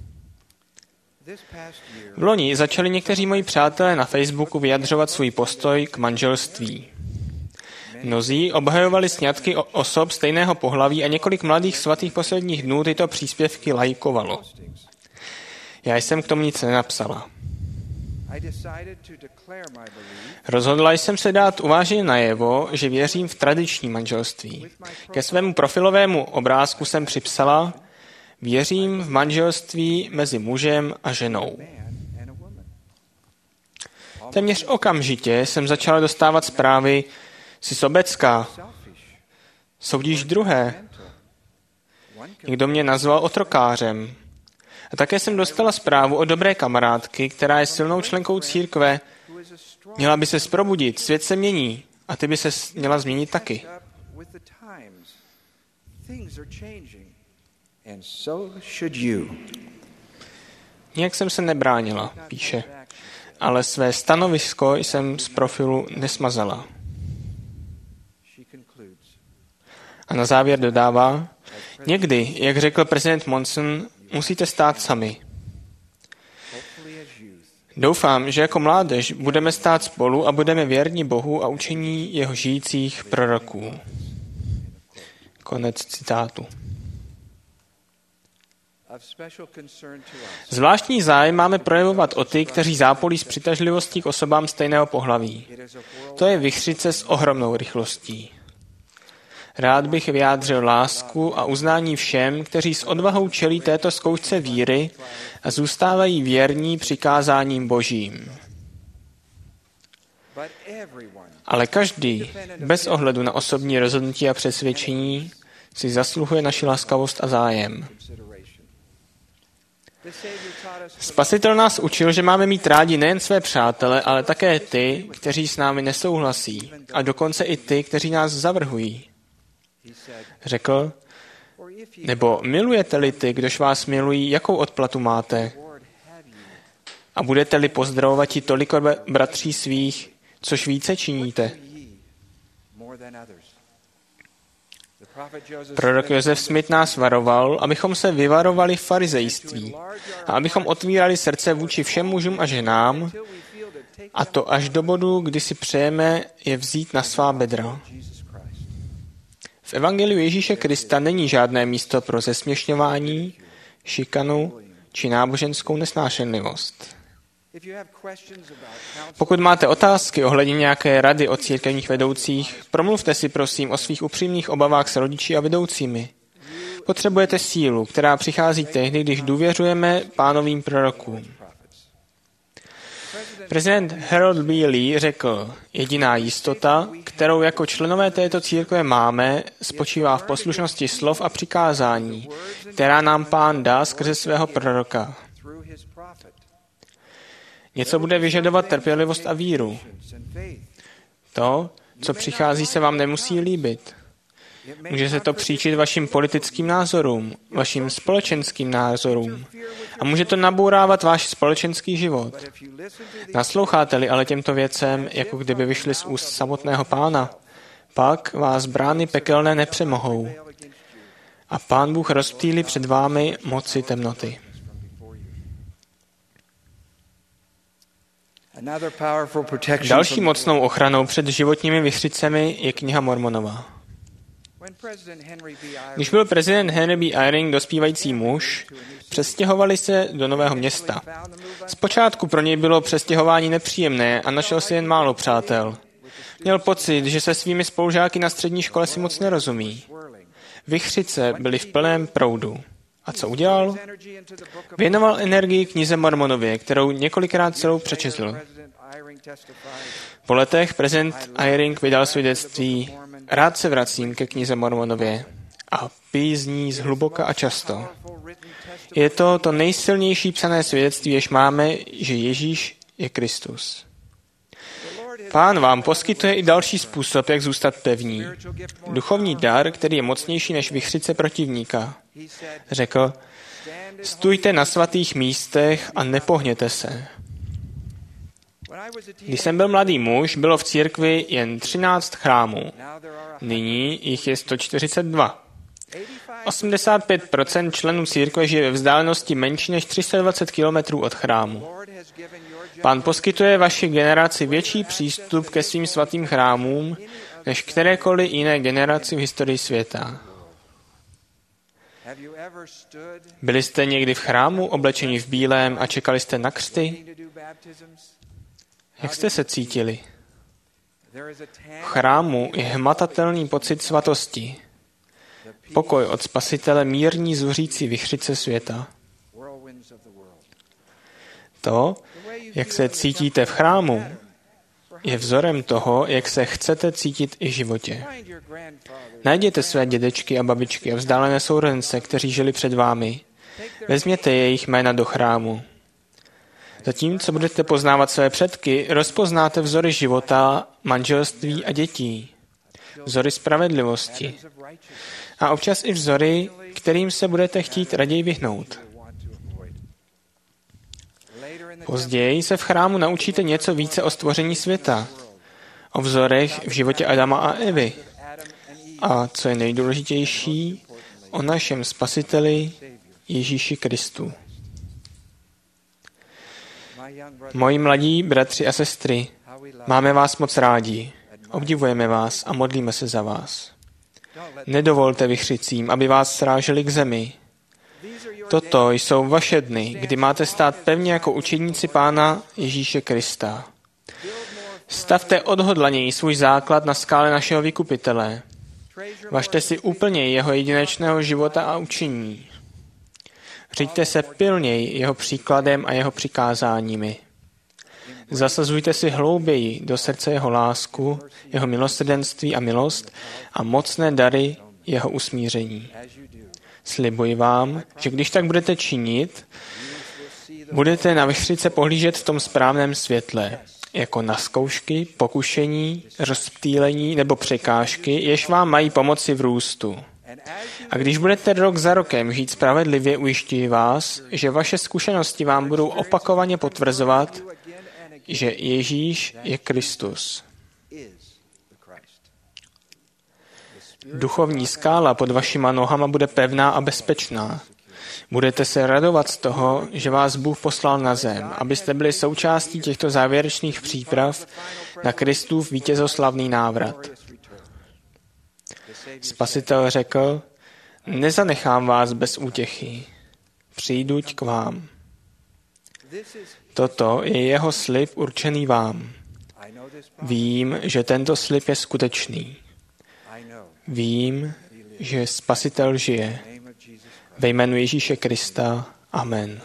V loni začali někteří moji přátelé na Facebooku vyjadřovat svůj postoj k manželství. Mnozí obhajovali sňatky osob stejného pohlaví a několik mladých svatých posledních dnů tyto příspěvky lajkovalo. Já jsem k tomu nic nenapsala. Rozhodla jsem se dát uváženě najevo, že věřím v tradiční manželství. Ke svému profilovému obrázku jsem připsala: věřím v manželství mezi mužem a ženou. Téměř okamžitě jsem začala dostávat zprávy: jsi sobecká, soudíš druhé. Někdo mě nazval otrokářem. A také jsem dostala zprávu od dobré kamarádky, která je silnou členkou církve. Měla by se probudit, svět se mění a ty by se měla změnit taky. Nijak jsem se nebránila, píše, ale své stanovisko jsem z profilu nesmazala. A na závěr dodává: někdy, jak řekl prezident Monson, musíte stát sami. Doufám, že jako mládež budeme stát spolu a budeme věrní Bohu a učení jeho žijících proroků. Konec citátu. Zvláštní zájem máme projevovat o ty, kteří zápolí s přitažlivostí k osobám stejného pohlaví. To je vichřice s ohromnou rychlostí. Rád bych vyjádřil lásku a uznání všem, kteří s odvahou čelí této zkoušce víry a zůstávají věrní přikázáním Božím. Ale každý, bez ohledu na osobní rozhodnutí a přesvědčení, si zasluhuje naši laskavost a zájem. Spasitel nás učil, že máme mít rádi nejen své přátele, ale také ty, kteří s námi nesouhlasí, a dokonce i ty, kteří nás zavrhují. Řekl: nebo milujete-li ty, kdož vás milují, jakou odplatu máte? A budete-li pozdravovat i toliko bratří svých, což více činíte? Prorok Josef Smith nás varoval, abychom se vyvarovali farizejství a abychom otvírali srdce vůči všem mužům a ženám, a to až do bodu, kdy si přejeme je vzít na svá bedra. V evangeliu Ježíše Krista není žádné místo pro zesměšňování, šikanu či náboženskou nesnášenlivost. Pokud máte otázky ohledně nějaké rady od církevních vedoucích, promluvte si prosím o svých upřímných obavách s rodiči a vedoucími. Potřebujete sílu, která přichází tehdy, když důvěřujeme pánovým prorokům. Prezident Harold B. Lee řekl: jediná jistota, kterou jako členové této církve máme, spočívá v poslušnosti slov a přikázání, která nám Pán dá skrze svého proroka. Něco bude vyžadovat trpělivost a víru. To, co přichází, se vám nemusí líbit. Může se to příčit vašim politickým názorům, vašim společenským názorům a může to nabourávat váš společenský život. Nasloucháte-li ale těmto věcem, jako kdyby vyšly z úst samotného Pána, pak vás brány pekelné nepřemohou a Pán Bůh rozptýlí před vámi moci temnoty. Další mocnou ochranou před životními vichřicemi je kniha Mormonova. Když byl prezident Henry B. Eyring dospívající muž, přestěhovali se do Nového Města. Zpočátku pro něj bylo přestěhování nepříjemné a našel si jen málo přátel. Měl pocit, že se svými spolužáky na střední škole si moc nerozumí. Vichřice byly v plném proudu. A co udělal? Věnoval energii knize Mormonově, kterou několikrát celou přečetl. Po letech prezident Eyring vydal svědectví: rád se vracím ke knize Mormonově a pij z ní zhluboka a často. Je to to nejsilnější psané svědectví, jež máme, že Ježíš je Kristus. Pán vám poskytuje i další způsob, jak zůstat pevní. Duchovní dar, který je mocnější než vichřice protivníka. Řekl: stůjte na svatých místech a nepohněte se. Když jsem byl mladý muž, bylo v církvi jen třináct chrámů. Nyní jich je sto čtyřicet dva. osmdesát pět procent členů církve žije ve vzdálenosti menší než tři sta dvacet kilometrů od chrámu. Pán poskytuje vaši generaci větší přístup ke svým svatým chrámům, než kterékoliv jiné generaci v historii světa. Byli jste někdy v chrámu, oblečeni v bílém a čekali jste na křty? Jak jste se cítili? V chrámu je hmatatelný pocit svatosti. Pokoj od Spasitele mírní zuřící vichřice světa. To, jak se cítíte v chrámu, je vzorem toho, jak se chcete cítit i v životě. Najděte své dědečky a babičky a vzdálené sourozence, kteří žili před vámi. Vezměte jejich jména do chrámu. Zatímco budete poznávat své předky, rozpoznáte vzory života, manželství a dětí. Vzory spravedlivosti. A občas i vzory, kterým se budete chtít raději vyhnout. Později se v chrámu naučíte něco více o stvoření světa, o vzorech v životě Adama a Evy a, co je nejdůležitější, o našem Spasiteli Ježíši Kristu. Moji mladí bratři a sestry, máme vás moc rádi, obdivujeme vás a modlíme se za vás. Nedovolte vichřicím, aby vás sráželi k zemi. Toto jsou vaše dny, kdy máte stát pevně jako učedníci Pána Ježíše Krista. Stavte odhodlaněji svůj základ na skále našeho vykupitele. Važte si úplně jeho jedinečného života a učení. Řiďte se pilněji jeho příkladem a jeho přikázáními. Zasazujte si hlouběji do srdce jeho lásku, jeho milosrdenství a milost a mocné dary jeho usmíření. Slibuji vám, že když tak budete činit, budete na vichřice pohlížet v tom správném světle, jako na zkoušky, pokušení, rozptýlení nebo překážky, jež vám mají pomoci v růstu. A když budete rok za rokem žít spravedlivě, ujišťuji vás, že vaše zkušenosti vám budou opakovaně potvrzovat, že Ježíš je Kristus. Duchovní skála pod vašima nohama bude pevná a bezpečná. Budete se radovat z toho, že vás Bůh poslal na zem, abyste byli součástí těchto závěrečných příprav na Kristův vítězoslavný návrat. Spasitel řekl, nezanechám vás bez útěchy, přijduť k vám. Toto je jeho slib určený vám. Vím, že tento slib je skutečný. Vím, že Spasitel žije. Ve jménu Ježíše Krista. Amen.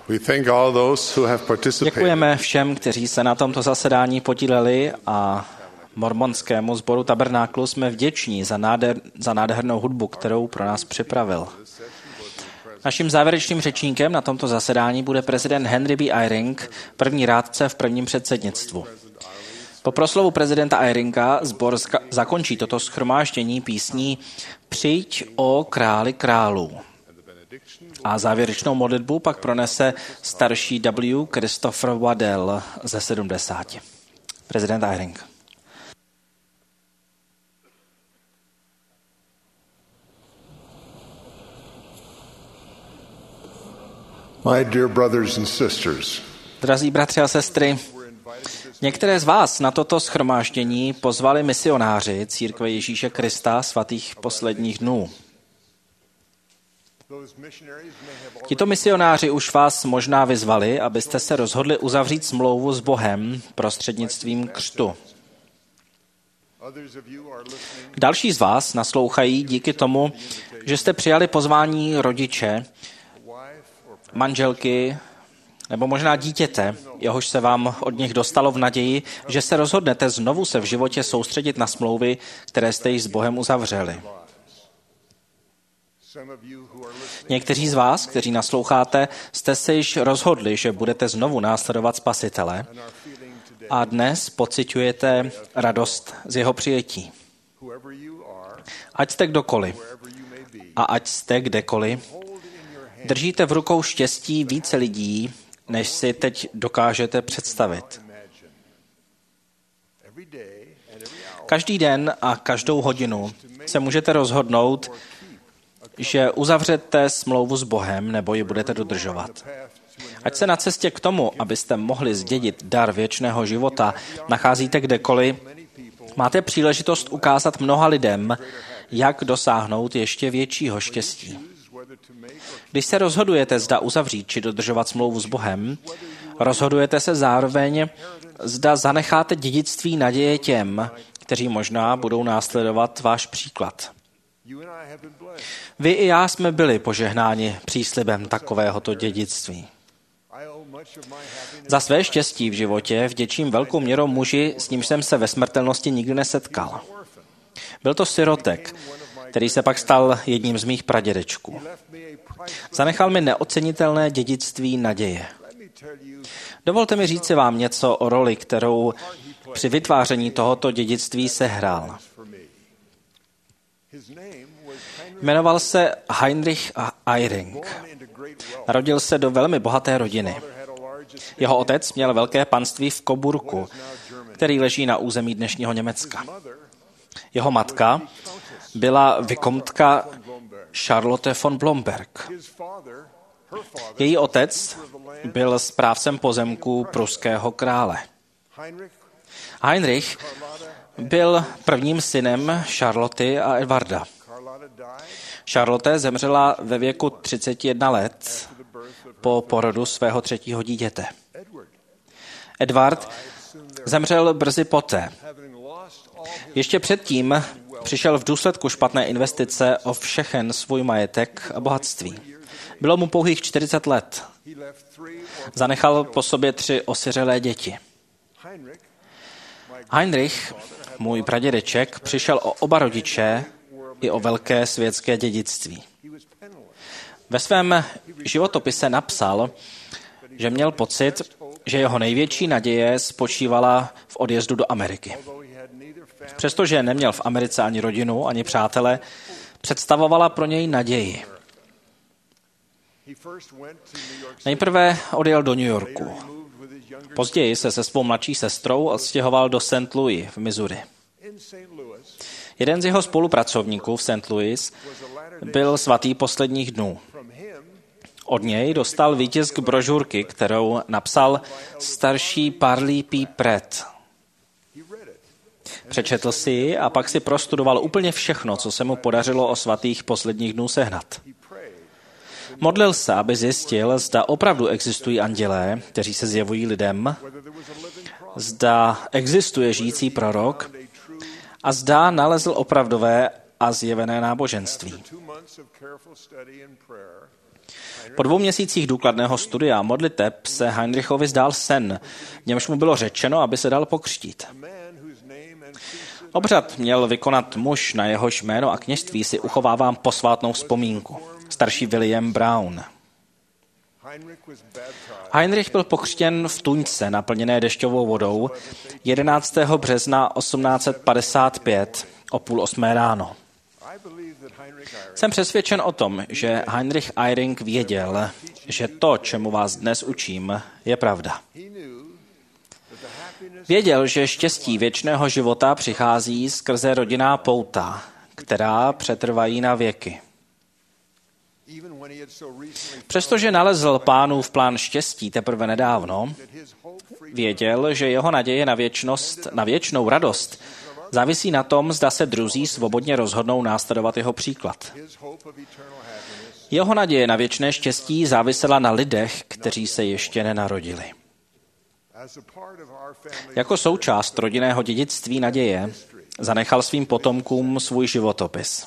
We thank all those who have participated. Děkujeme všem, kteří se na tomto zasedání podíleli, a mormonskému sboru Tabernáklu jsme vděční za, nádher, za nádhernou hudbu, kterou pro nás připravil. Naším závěrečným řečníkem na tomto zasedání bude prezident Henry B. Eyring, první rádce v prvním předsednictvu. Po proslovu prezidenta Eyringa sbor zakončí toto shromáždění písní Přijď, o králi králů. A závěrečnou modlitbu pak pronese starší W. Christopher Waddell ze sedmdesáti. Prezident Eyring. My dear brothers and sisters, Drazí bratři a sestry, některé z vás na toto shromáždění pozvali misionáři Církve Ježíše Krista svatých posledních dnů. Tito misionáři už vás možná vyzvali, abyste se rozhodli uzavřít smlouvu s Bohem prostřednictvím křtu. Další z vás naslouchají díky tomu, že jste přijali pozvání rodiče, manželky nebo možná dítěte, jehož se vám od nich dostalo v naději, že se rozhodnete znovu se v životě soustředit na smlouvy, které jste již s Bohem uzavřeli. Někteří z vás, kteří nasloucháte, jste se již rozhodli, že budete znovu následovat Spasitele a dnes pociťujete radost z jeho přijetí. Ať jste kdokoliv a ať jste kdekoliv, držíte v rukou štěstí více lidí, než si teď dokážete představit. Každý den a každou hodinu se můžete rozhodnout, že uzavřete smlouvu s Bohem nebo ji budete dodržovat. Ať se na cestě k tomu, abyste mohli zdědit dar věčného života, nacházíte kdekoliv, máte příležitost ukázat mnoha lidem, jak dosáhnout ještě většího štěstí. Když se rozhodujete, zda uzavřít či dodržovat smlouvu s Bohem, rozhodujete se zároveň, zda zanecháte dědictví naděje těm, kteří možná budou následovat váš příklad. Vy i já jsme byli požehnáni příslibem takovéhoto dědictví. Za své štěstí v životě vděčím velkou měrou muži, s nímž jsem se ve smrtelnosti nikdy nesetkal. Byl to sirotek, který se pak stal jedním z mých pradědečků. Zanechal mi neocenitelné dědictví naděje. Dovolte mi říci vám něco o roli, kterou při vytváření tohoto dědictví sehrál. Jmenoval se Heinrich Eyring. Narodil se do velmi bohaté rodiny. Jeho otec měl velké panství v Coburgu, který leží na území dnešního Německa. Jeho matka byla vikomtka Charlotte von Blomberg. Její otec byl správcem pozemků pruského krále. Heinrich byl prvním synem Charlotte a Edvarda. Charlotte zemřela ve věku třicet jedna let po porodu svého třetího dítěte. Edvard zemřel brzy poté. Ještě předtím přišel v důsledku špatné investice o všechen svůj majetek a bohatství. Bylo mu pouhých čtyřicet let. Zanechal po sobě tři osiřelé děti. Heinrich, můj pradědeček, přišel o oba rodiče i o velké světské dědictví. Ve svém životopise napsal, že měl pocit, že jeho největší naděje spočívala v odjezdu do Ameriky. Přestože neměl v Americe ani rodinu, ani přátele, představovala pro něj naději. Nejprve odjel do New Yorku. Později se se svou mladší sestrou odstěhoval do Saint Louis v Missouri. Jeden z jeho spolupracovníků v Saint Louis byl svatý posledních dnů. Od něj dostal výtisk brožurky, kterou napsal starší Parley P. Pratt. Přečetl si ji a pak si prostudoval úplně všechno, co se mu podařilo o svatých posledních dnů sehnat. Modlil se, aby zjistil, zda opravdu existují andělé, kteří se zjevují lidem, zda existuje žijící prorok a zda nalezl opravdové a zjevené náboženství. Po dvou měsících důkladného studia a modliteb se Heinrichovi zdál sen, v němž mu bylo řečeno, aby se dal pokřtít. Obřad měl vykonat muž, na jehož jméno a kněžství si uchovávám posvátnou vzpomínku. Starší William Brown. Heinrich byl pokřtěn v tuňce naplněné dešťovou vodou jedenáctého března osmnáct set padesát pět o půl osmé ráno. Jsem přesvědčen o tom, že Heinrich Eyring věděl, že to, čemu vás dnes učím, je pravda. Věděl, že štěstí věčného života přichází skrze rodinná pouta, která přetrvají na věky. Přestože nalezl Pánův plán štěstí teprve nedávno, věděl, že jeho naděje na věčnost, na věčnou radost závisí na tom, zda se druzí svobodně rozhodnou následovat jeho příklad. Jeho naděje na věčné štěstí závisela na lidech, kteří se ještě nenarodili. Jako součást rodinného dědictví naděje zanechal svým potomkům svůj životopis.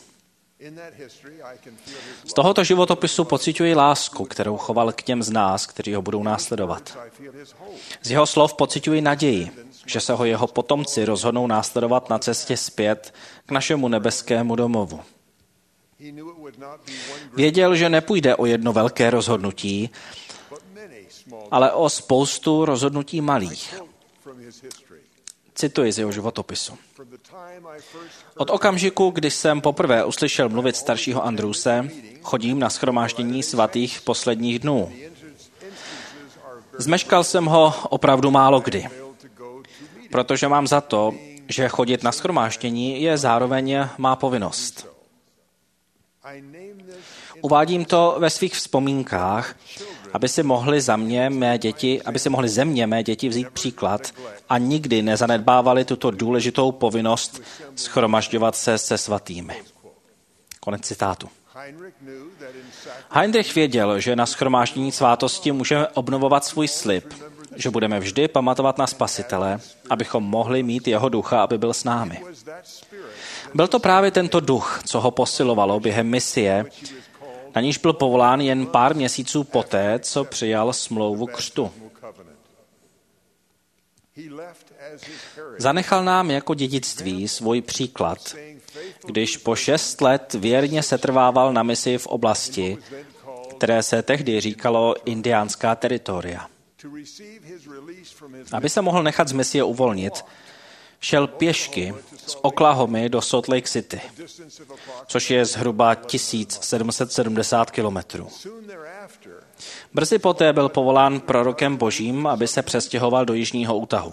Z tohoto životopisu pociťuji lásku, kterou choval k těm z nás, kteří ho budou následovat. Z jeho slov pociťuji naději, že se ho jeho potomci rozhodnou následovat na cestě zpět k našemu nebeskému domovu. Věděl, že nepůjde o jedno velké rozhodnutí, ale o spoustu rozhodnutí malých. Cituji z jeho životopisu. Od okamžiku, kdy jsem poprvé uslyšel mluvit staršího Andrewse, chodím na shromáždění svatých posledních dnů. Zmeškal jsem ho opravdu málo kdy, protože mám za to, že chodit na shromáždění je zároveň má povinnost. Uvádím to ve svých vzpomínkách, aby si mohli za mě mé děti, aby si mohli ze mě mé děti vzít příklad a nikdy nezanedbávali tuto důležitou povinnost shromažďovat se se svatými. Konec citátu. Heinrich věděl, že na shromáždění svátosti můžeme obnovovat svůj slib, že budeme vždy pamatovat na Spasitele, abychom mohli mít jeho ducha, aby byl s námi. Byl to právě tento duch, co ho posilovalo během misie, na níž byl povolán jen pár měsíců poté, co přijal smlouvu křtu. Zanechal nám jako dědictví svůj příklad, když po šest let věrně setrvával na misi v oblasti, které se tehdy říkalo indiánská teritoria. Aby se mohl nechat z misie uvolnit, šel pěšky z Oklahomy do Salt Lake City, což je zhruba tisíc sedm set sedmdesát kilometrů. Brzy poté byl povolán prorokem Božím, aby se přestěhoval do Jižního útahu.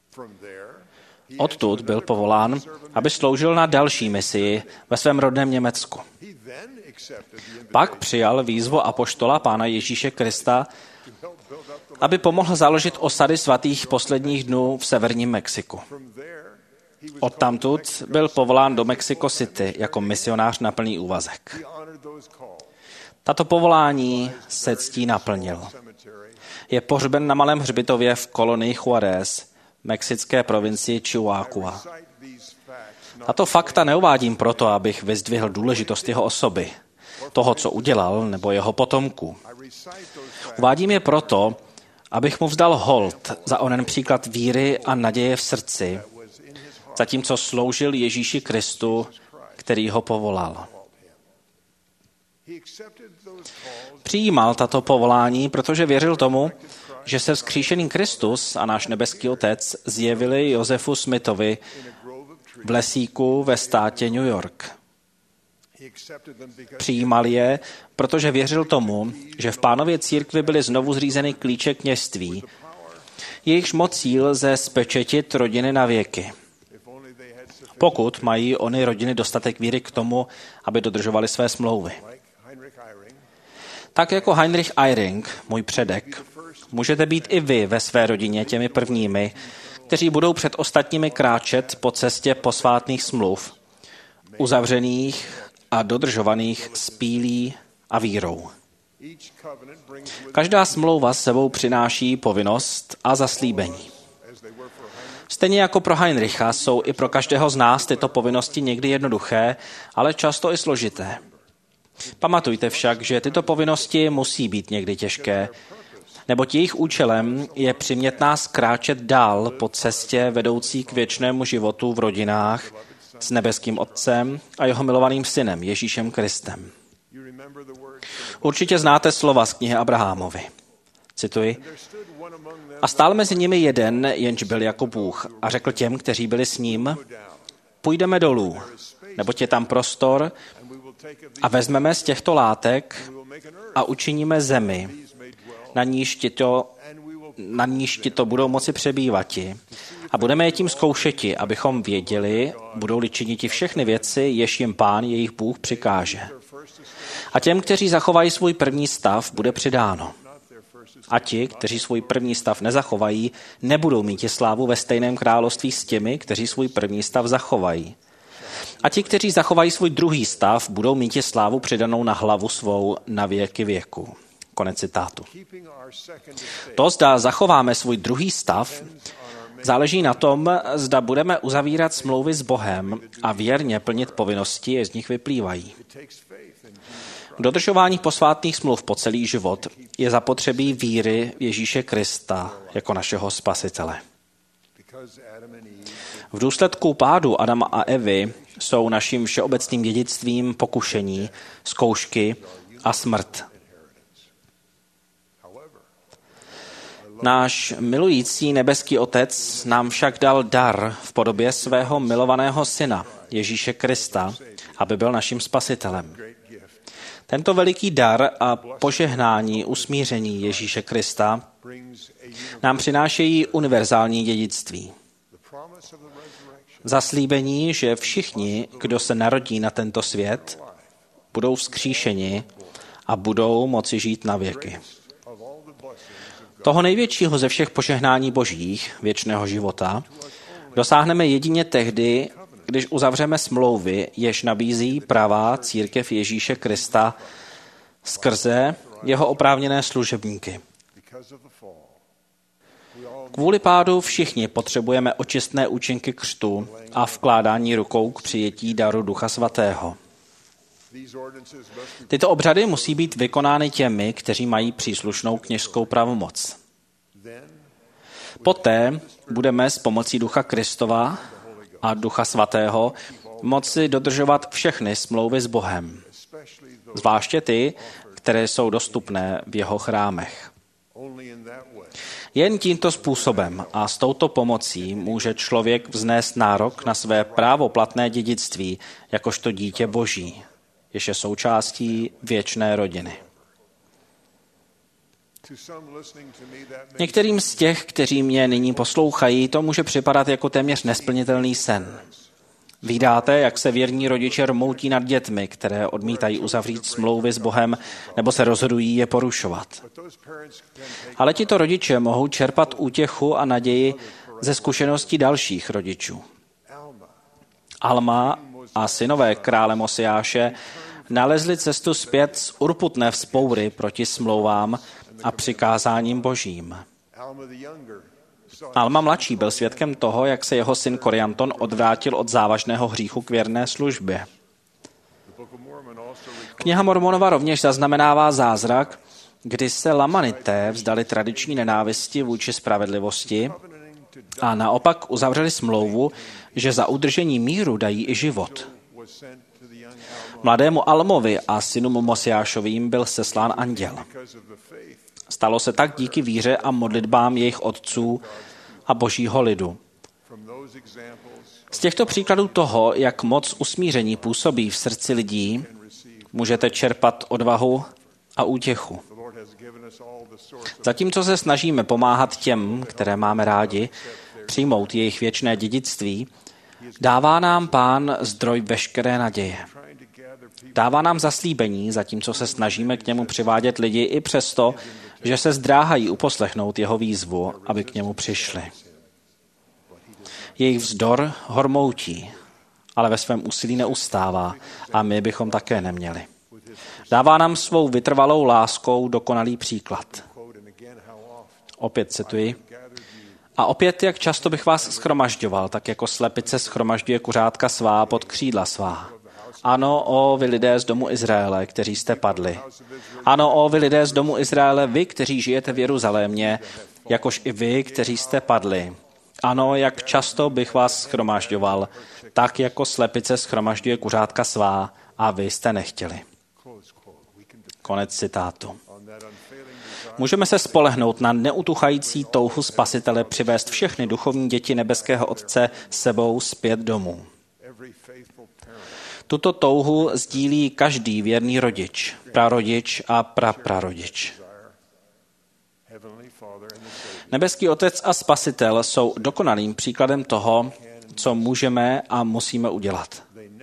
Odtud byl povolán, aby sloužil na další misii ve svém rodném Německu. Pak přijal výzvu apoštola Pána Ježíše Krista, aby pomohl založit osady svatých posledních dnů v severním Mexiku. Odtamtud byl povolán do Mexico City jako misionář na plný úvazek. Tato povolání se ctí naplnil. Je pohřben na malém hřbitově v kolonii Juárez, mexické provincii Chihuahua. Tato fakta neuvádím proto, abych vyzdvihl důležitost jeho osoby, toho, co udělal, nebo jeho potomků. Uvádím je proto, abych mu vzdal hold za onen příklad víry a naděje v srdci, zatímco sloužil Ježíši Kristu, který ho povolal. Přijímal tato povolání, protože věřil tomu, že se vzkříšený Kristus a náš nebeský Otec zjevili Josefu Smithovi v lesíku ve státě New York. Přijímal je, protože věřil tomu, že v Pánově církvi byly znovu zřízeny klíče kněžství, jejichž mocí lze spečetit rodiny na věky. Pokud mají ony rodiny dostatek víry k tomu, aby dodržovali své smlouvy. Tak jako Heinrich Eyring, můj předek, můžete být i vy ve své rodině těmi prvními, kteří budou před ostatními kráčet po cestě posvátných smluv, uzavřených a dodržovaných s pílí a vírou. Každá smlouva s sebou přináší povinnost a zaslíbení. Stejně jako pro Heinricha jsou i pro každého z nás tyto povinnosti někdy jednoduché, ale často i složité. Pamatujte však, že tyto povinnosti musí být někdy těžké, neboť jejich účelem je přimět nás kráčet dál po cestě vedoucí k věčnému životu v rodinách s nebeským Otcem a jeho milovaným synem Ježíšem Kristem. Určitě znáte slova z knihy Abrahamovi. Cituji. A stál mezi nimi jeden, jenž byl jako Bůh, a řekl těm, kteří byli s ním, půjdeme dolů, neboť je tam prostor a vezmeme z těchto látek a učiníme zemi, na níž ti to, na níž ti to budou moci přebývati. A budeme je tím zkoušeti, abychom věděli, budou-li činiti všechny věci, jež jim Pán, jejich Bůh, přikáže. A těm, kteří zachovají svůj první stav, bude přidáno. A ti, kteří svůj první stav nezachovají, nebudou mít slávu ve stejném království s těmi, kteří svůj první stav zachovají. A ti, kteří zachovají svůj druhý stav, budou mít slávu přidanou na hlavu svou na věky věku. Konec citátu. To, zda zachováme svůj druhý stav, záleží na tom, zda budeme uzavírat smlouvy s Bohem a věrně plnit povinnosti, jež z nich vyplývají. K dodržování posvátných smluv po celý život je zapotřebí víry v Ježíše Krista jako našeho spasitele. V důsledku pádu Adama a Evy jsou naším všeobecným dědictvím pokušení, zkoušky a smrt. Náš milující nebeský Otec nám však dal dar v podobě svého milovaného syna, Ježíše Krista, aby byl naším spasitelem. Tento veliký dar a požehnání usmíření Ježíše Krista nám přinášejí univerzální dědictví. Zaslíbení, že všichni, kdo se narodí na tento svět, budou vzkříšeni a budou moci žít na věky. Toho největšího ze všech požehnání božích, věčného života, dosáhneme jedině tehdy, když uzavřeme smlouvy, jež nabízí pravá církev Ježíše Krista skrze jeho oprávněné služebníky. Kvůli pádu všichni potřebujeme očistné účinky křtu a vkládání rukou k přijetí daru Ducha Svatého. Tyto obřady musí být vykonány těmi, kteří mají příslušnou kněžskou pravomoc. Poté budeme s pomocí Ducha Kristova a Ducha Svatého moci dodržovat všechny smlouvy s Bohem, zvláště ty, které jsou dostupné v jeho chrámech. Jen tímto způsobem a s touto pomocí může člověk vznést nárok na své právoplatné dědictví jakožto dítě Boží, jež je součástí věčné rodiny. Některým z těch, kteří mě nyní poslouchají, to může připadat jako téměř nesplnitelný sen. Vídáte, jak se věrní rodiče rmoutí nad dětmi, které odmítají uzavřít smlouvy s Bohem nebo se rozhodují je porušovat. Ale tito rodiče mohou čerpat útěchu a naději ze zkušeností dalších rodičů. Alma a synové krále Mosiáše nalezli cestu zpět z urputné vzpoury proti smlouvám a přikázáním božím. Alma mladší byl svědkem toho, jak se jeho syn Korianton odvrátil od závažného hříchu k věrné službě. Kniha Mormonova rovněž zaznamenává zázrak, kdy se Lamanité vzdali tradiční nenávisti vůči spravedlivosti a naopak uzavřeli smlouvu, že za udržení míru dají i život. Mladému Almovi a synům Mosiášovým byl seslán anděl. Stalo se tak díky víře a modlitbám jejich otců a božího lidu. Z těchto příkladů toho, jak moc usmíření působí v srdci lidí, můžete čerpat odvahu a útěchu. Zatímco se snažíme pomáhat těm, které máme rádi, přijmout jejich věčné dědictví, dává nám Pán zdroj veškeré naděje. Dává nám zaslíbení, zatímco se snažíme k němu přivádět lidi i přesto, že se zdráhají uposlechnout jeho výzvu, aby k němu přišli. Jejich vzdor hormoutí, ale ve svém úsilí neustává a my bychom také neměli. Dává nám svou vytrvalou láskou dokonalý příklad. Opět cituji. A opět, jak často bych vás schromažďoval, tak jako slepice schromažďuje kuřátka svá pod křídla svá. Ano, o vy lidé z domu Izraele, kteří jste padli. Ano, o vy lidé z domu Izraele, vy, kteří žijete v Jeruzalémě, jakož i vy, kteří jste padli. Ano, jak často bych vás shromažďoval, tak jako slepice shromažďuje kuřátka svá, a vy jste nechtěli. Konec citátu. Můžeme se spolehnout na neutuchající touhu Spasitele přivést všechny duchovní děti nebeského Otce s sebou zpět domů. Tuto touhu sdílí každý věrný rodič, prarodič a praprarodič. Nebeský Otec a Spasitel jsou dokonalým příkladem toho, co můžeme a musíme udělat.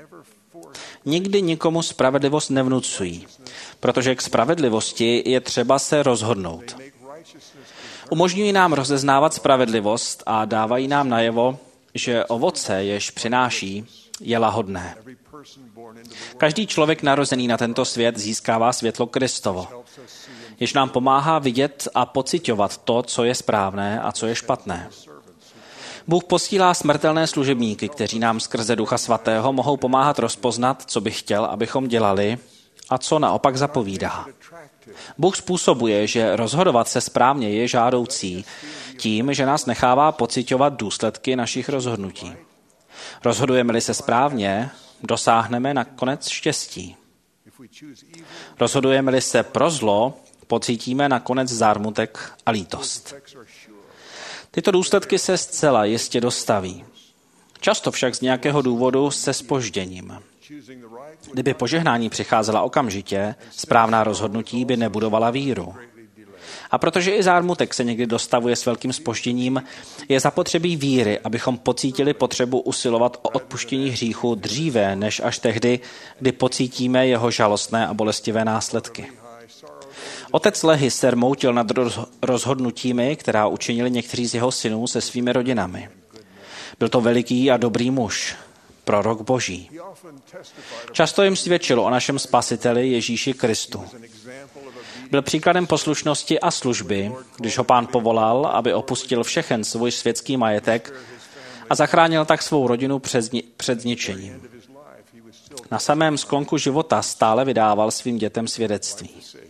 Nikdy nikomu spravedlivost nevnucují, protože k spravedlivosti je třeba se rozhodnout. Umožňují nám rozeznávat spravedlivost a dávají nám najevo, že ovoce, jež přináší, je lahodné. Každý člověk narozený na tento svět získává světlo Kristovo, jež nám pomáhá vidět a pociťovat to, co je správné a co je špatné. Bůh posílá smrtelné služebníky, kteří nám skrze Ducha Svatého mohou pomáhat rozpoznat, co by chtěl, abychom dělali, a co naopak zapovídá. Bůh způsobuje, že rozhodovat se správně je žádoucí tím, že nás nechává pociťovat důsledky našich rozhodnutí. Rozhodujeme-li se správně, dosáhneme nakonec štěstí. Rozhodujeme-li se pro zlo, pocítíme nakonec zármutek a lítost. Tyto důsledky se zcela jistě dostaví. Často však z nějakého důvodu se zpožděním. Kdyby požehnání přicházela okamžitě, správná rozhodnutí by nebudovala víru. A protože i zármutek se někdy dostavuje s velkým zpožděním, je zapotřebí víry, abychom pocítili potřebu usilovat o odpuštění hříchu dříve, než až tehdy, kdy pocítíme jeho žalostné a bolestivé následky. Otec Lehy se rmoutil nad rozhodnutími, která učinili někteří z jeho synů se svými rodinami. Byl to veliký a dobrý muž, prorok Boží. Často jim svědčilo o našem Spasiteli Ježíši Kristu. Byl příkladem poslušnosti a služby, když ho Pán povolal, aby opustil všechen svůj světský majetek a zachránil tak svou rodinu před zničením. Na samém sklonku života stále vydával svým dětem svědectví.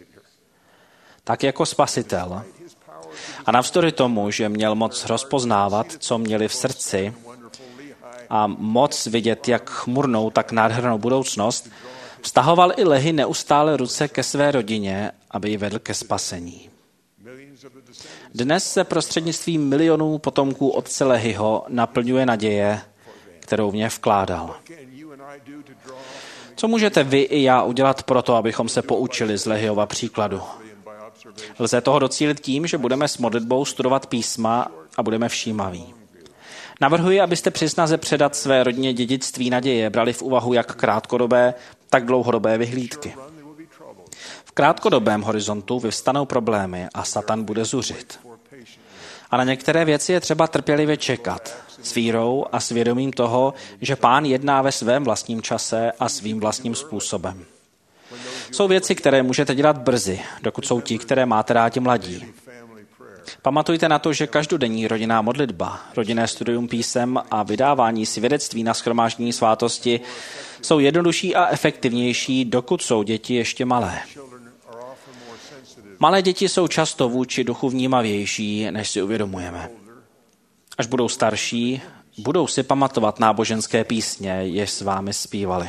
Tak jako Spasitel. A navzdory tomu, že měl moc rozpoznávat, co měli v srdci, a moc vidět jak chmurnou, tak nádhernou budoucnost, vztahoval i Lehy neustále ruce ke své rodině, aby ji vedl ke spasení. Dnes se prostřednictvím milionů potomků otce Lehyho naplňuje naděje, kterou v ně vkládal. Co můžete vy i já udělat proto, abychom se poučili z Lehyova příkladu? Lze toho docílit tím, že budeme s modlitbou studovat písma a budeme všímaví. Navrhuji, abyste při snaze předat své rodině dědictví naděje brali v úvahu jak krátkodobé, tak dlouhodobé vyhlídky. V krátkodobém horizontu vyvstanou problémy a Satan bude zuřit. A na některé věci je třeba trpělivě čekat, s vírou a svědomím toho, že Pán jedná ve svém vlastním čase a svým vlastním způsobem. Jsou věci, které můžete dělat brzy, dokud jsou ti, které máte rádi mladí. Pamatujte na to, že každodenní rodinná modlitba, rodinné studium písem a vydávání svědectví na shromáždění svátosti jsou jednodušší a efektivnější, dokud jsou děti ještě malé. Malé děti jsou často vůči duchu vnímavější, než si uvědomujeme. Až budou starší, budou si pamatovat náboženské písně, jež s vámi zpívali.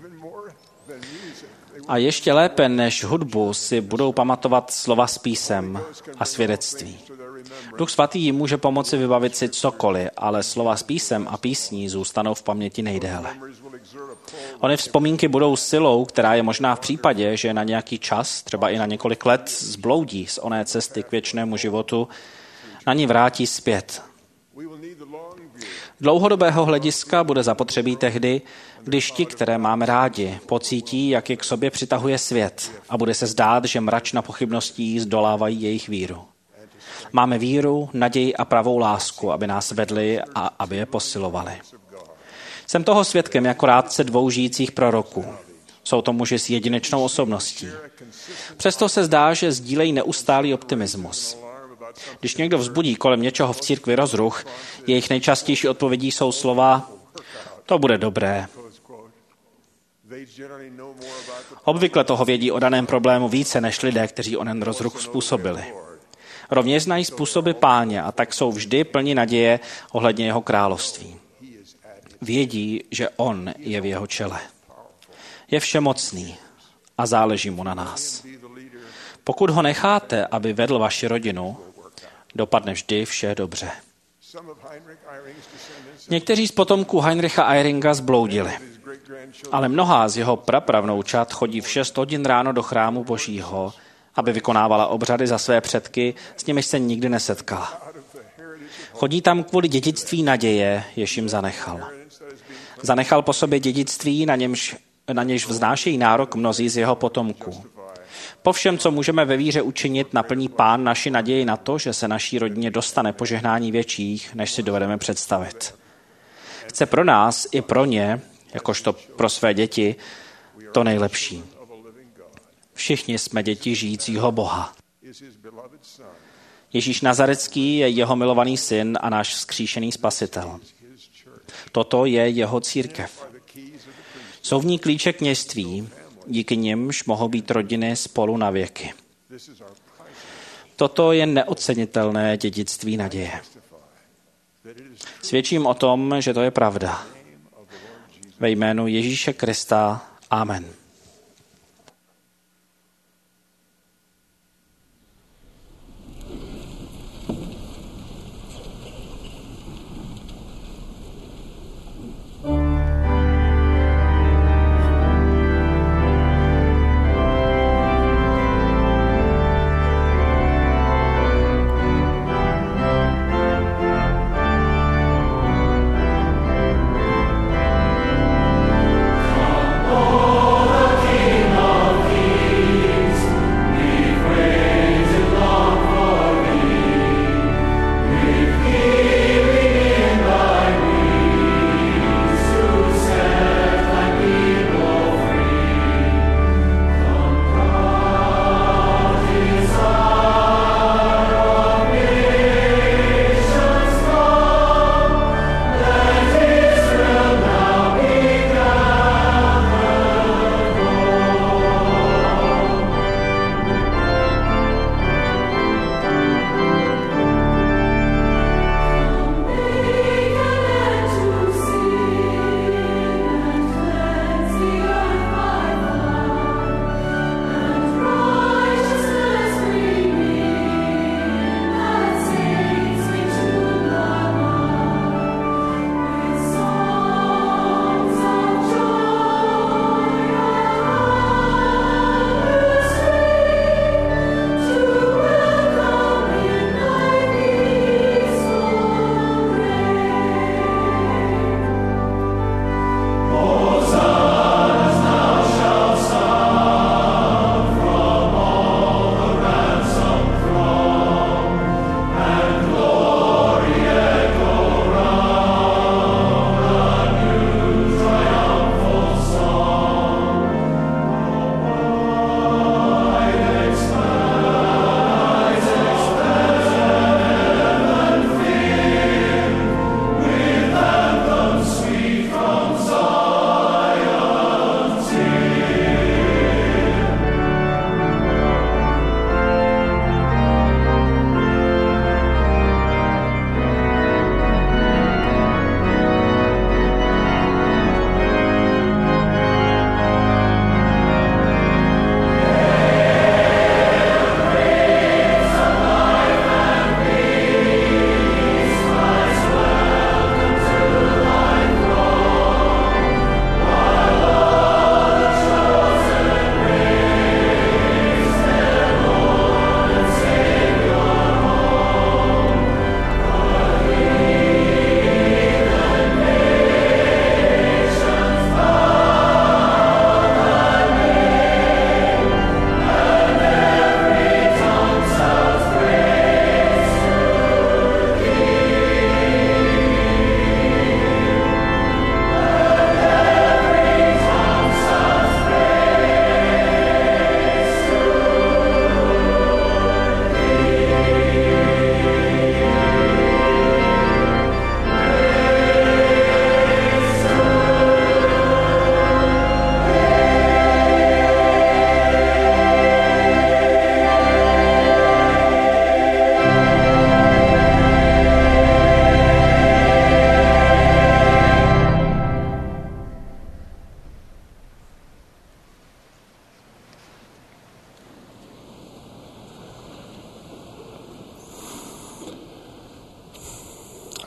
A ještě lépe než hudbu si budou pamatovat slova z písem a svědectví. Duch svatý jim může pomoci vybavit si cokoliv, ale slova z písem a písní zůstanou v paměti nejdéle. Ony vzpomínky budou silou, která je možná v případě, že na nějaký čas, třeba i na několik let, zbloudí z oné cesty k věčnému životu, na ní vrátí zpět. Dlouhodobého hlediska bude zapotřebí tehdy, když ti, které máme rádi, pocítí, jak je k sobě přitahuje svět a bude se zdát, že mračna pochybností zdolávají jejich víru. Máme víru, naději a pravou lásku, aby nás vedli a aby je posilovali. Jsem toho svědkem jako rádce dvou žijících proroků. Jsou to muži s jedinečnou osobností. Přesto se zdá, že sdílejí neustálý optimismus. Když někdo vzbudí kolem něčeho v církvi rozruch, jejich nejčastější odpovědí jsou slova: to bude dobré. Obvykle toho vědí o daném problému více než lidé, kteří onen rozruch způsobili. Rovněž znají způsoby Páně a tak jsou vždy plni naděje ohledně jeho království. Vědí, že on je v jeho čele. Je všemocný a záleží mu na nás. Pokud ho necháte, aby vedl vaši rodinu, dopadne vždy vše dobře. Někteří z potomků Heinricha Eyringa zbloudili, ale mnohá z jeho prapravnoučat chodí v šest hodin ráno do chrámu Božího, aby vykonávala obřady za své předky, s nimiž se nikdy nesetkala. Chodí tam kvůli dědictví naděje, jež jim zanechal. Zanechal po sobě dědictví, na němž, na něž vznášejí nárok mnozí z jeho potomků. Po všem, co můžeme ve víře učinit, naplní Pán naši naději na to, že se naší rodině dostane požehnání větších, než si dovedeme představit. Chce pro nás i pro ně, jakožto pro své děti, to nejlepší. Všichni jsme děti žijícího Boha. Ježíš Nazarecký je jeho milovaný syn a náš vzkříšený spasitel. Toto je jeho církev. Jsou v ní klíče kněžství, díky nimž mohou být rodiny spolu na věky. Toto je neocenitelné dědictví naděje. Svědčím o tom, že to je pravda. Ve jménu Ježíše Krista. Amen. Oh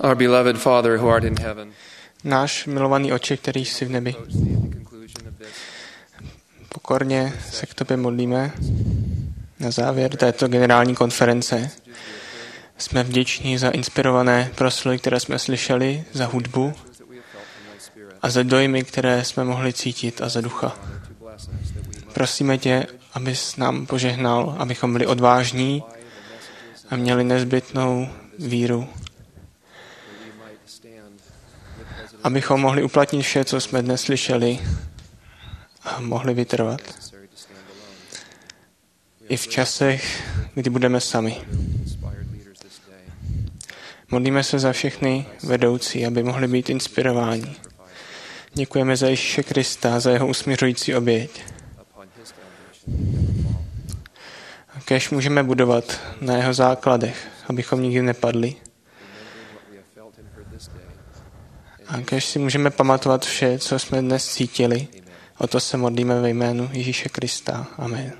Our beloved Father who art in heaven. Náš milovaný Otče, který jsi v nebi. Pokorně se k tobě modlíme na závěr této generální konference. Jsme vděční za inspirované proslovy, které jsme slyšeli, za hudbu a za dojmy, které jsme mohli cítit a za ducha. Prosíme tě, abys nám požehnal, abychom byli odvážní a měli nezbytnou víru, abychom mohli uplatnit vše, co jsme dnes slyšeli a mohli vytrvat. I v časech, kdy budeme sami. Modlíme se za všechny vedoucí, aby mohli být inspirováni. Děkujeme za Ježíše Krista, za jeho usměřující oběť. A kéž můžeme budovat na jeho základech, abychom nikdy nepadli. A kéž si můžeme pamatovat vše, co jsme dnes cítili. O to se modlíme ve jménu Ježíše Krista. Amen.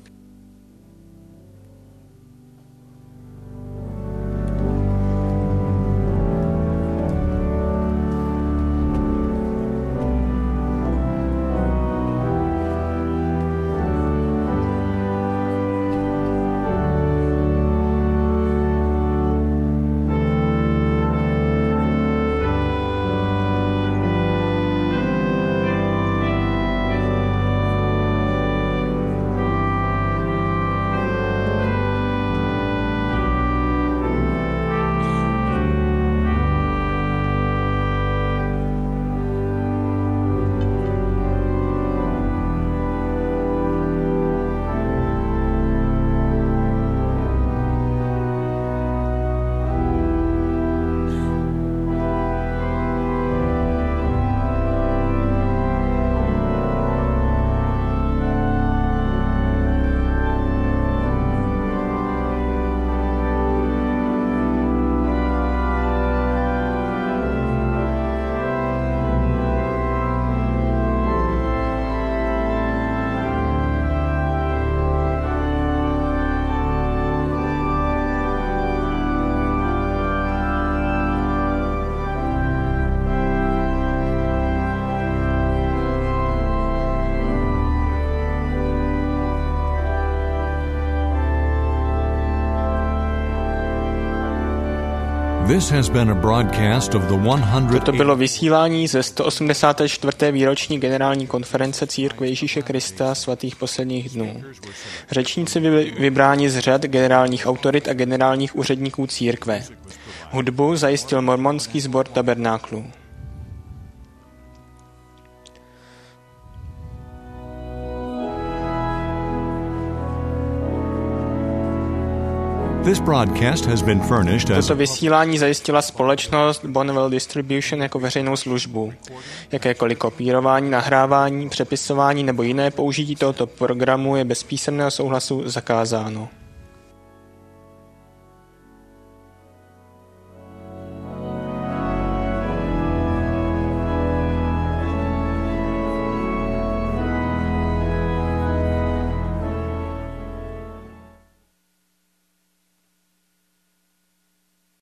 This has been a broadcast of the one hundred... Toto bylo vysílání ze sto osmdesáté čtvrté výroční generální konference Církve Ježíše Krista svatých posledních dnů. Řečníci byli vybráni z řad generálních autorit a generálních úředníků církve. Hudbu zajistil mormonský sbor tabernáklů. This broadcast has been furnished as... Toto vysílání zajistila společnost Bonneville Distribution jako veřejnou službu. Jakékoliv kopírování, nahrávání, přepisování nebo jiné použití tohoto programu je bez písemného souhlasu zakázáno.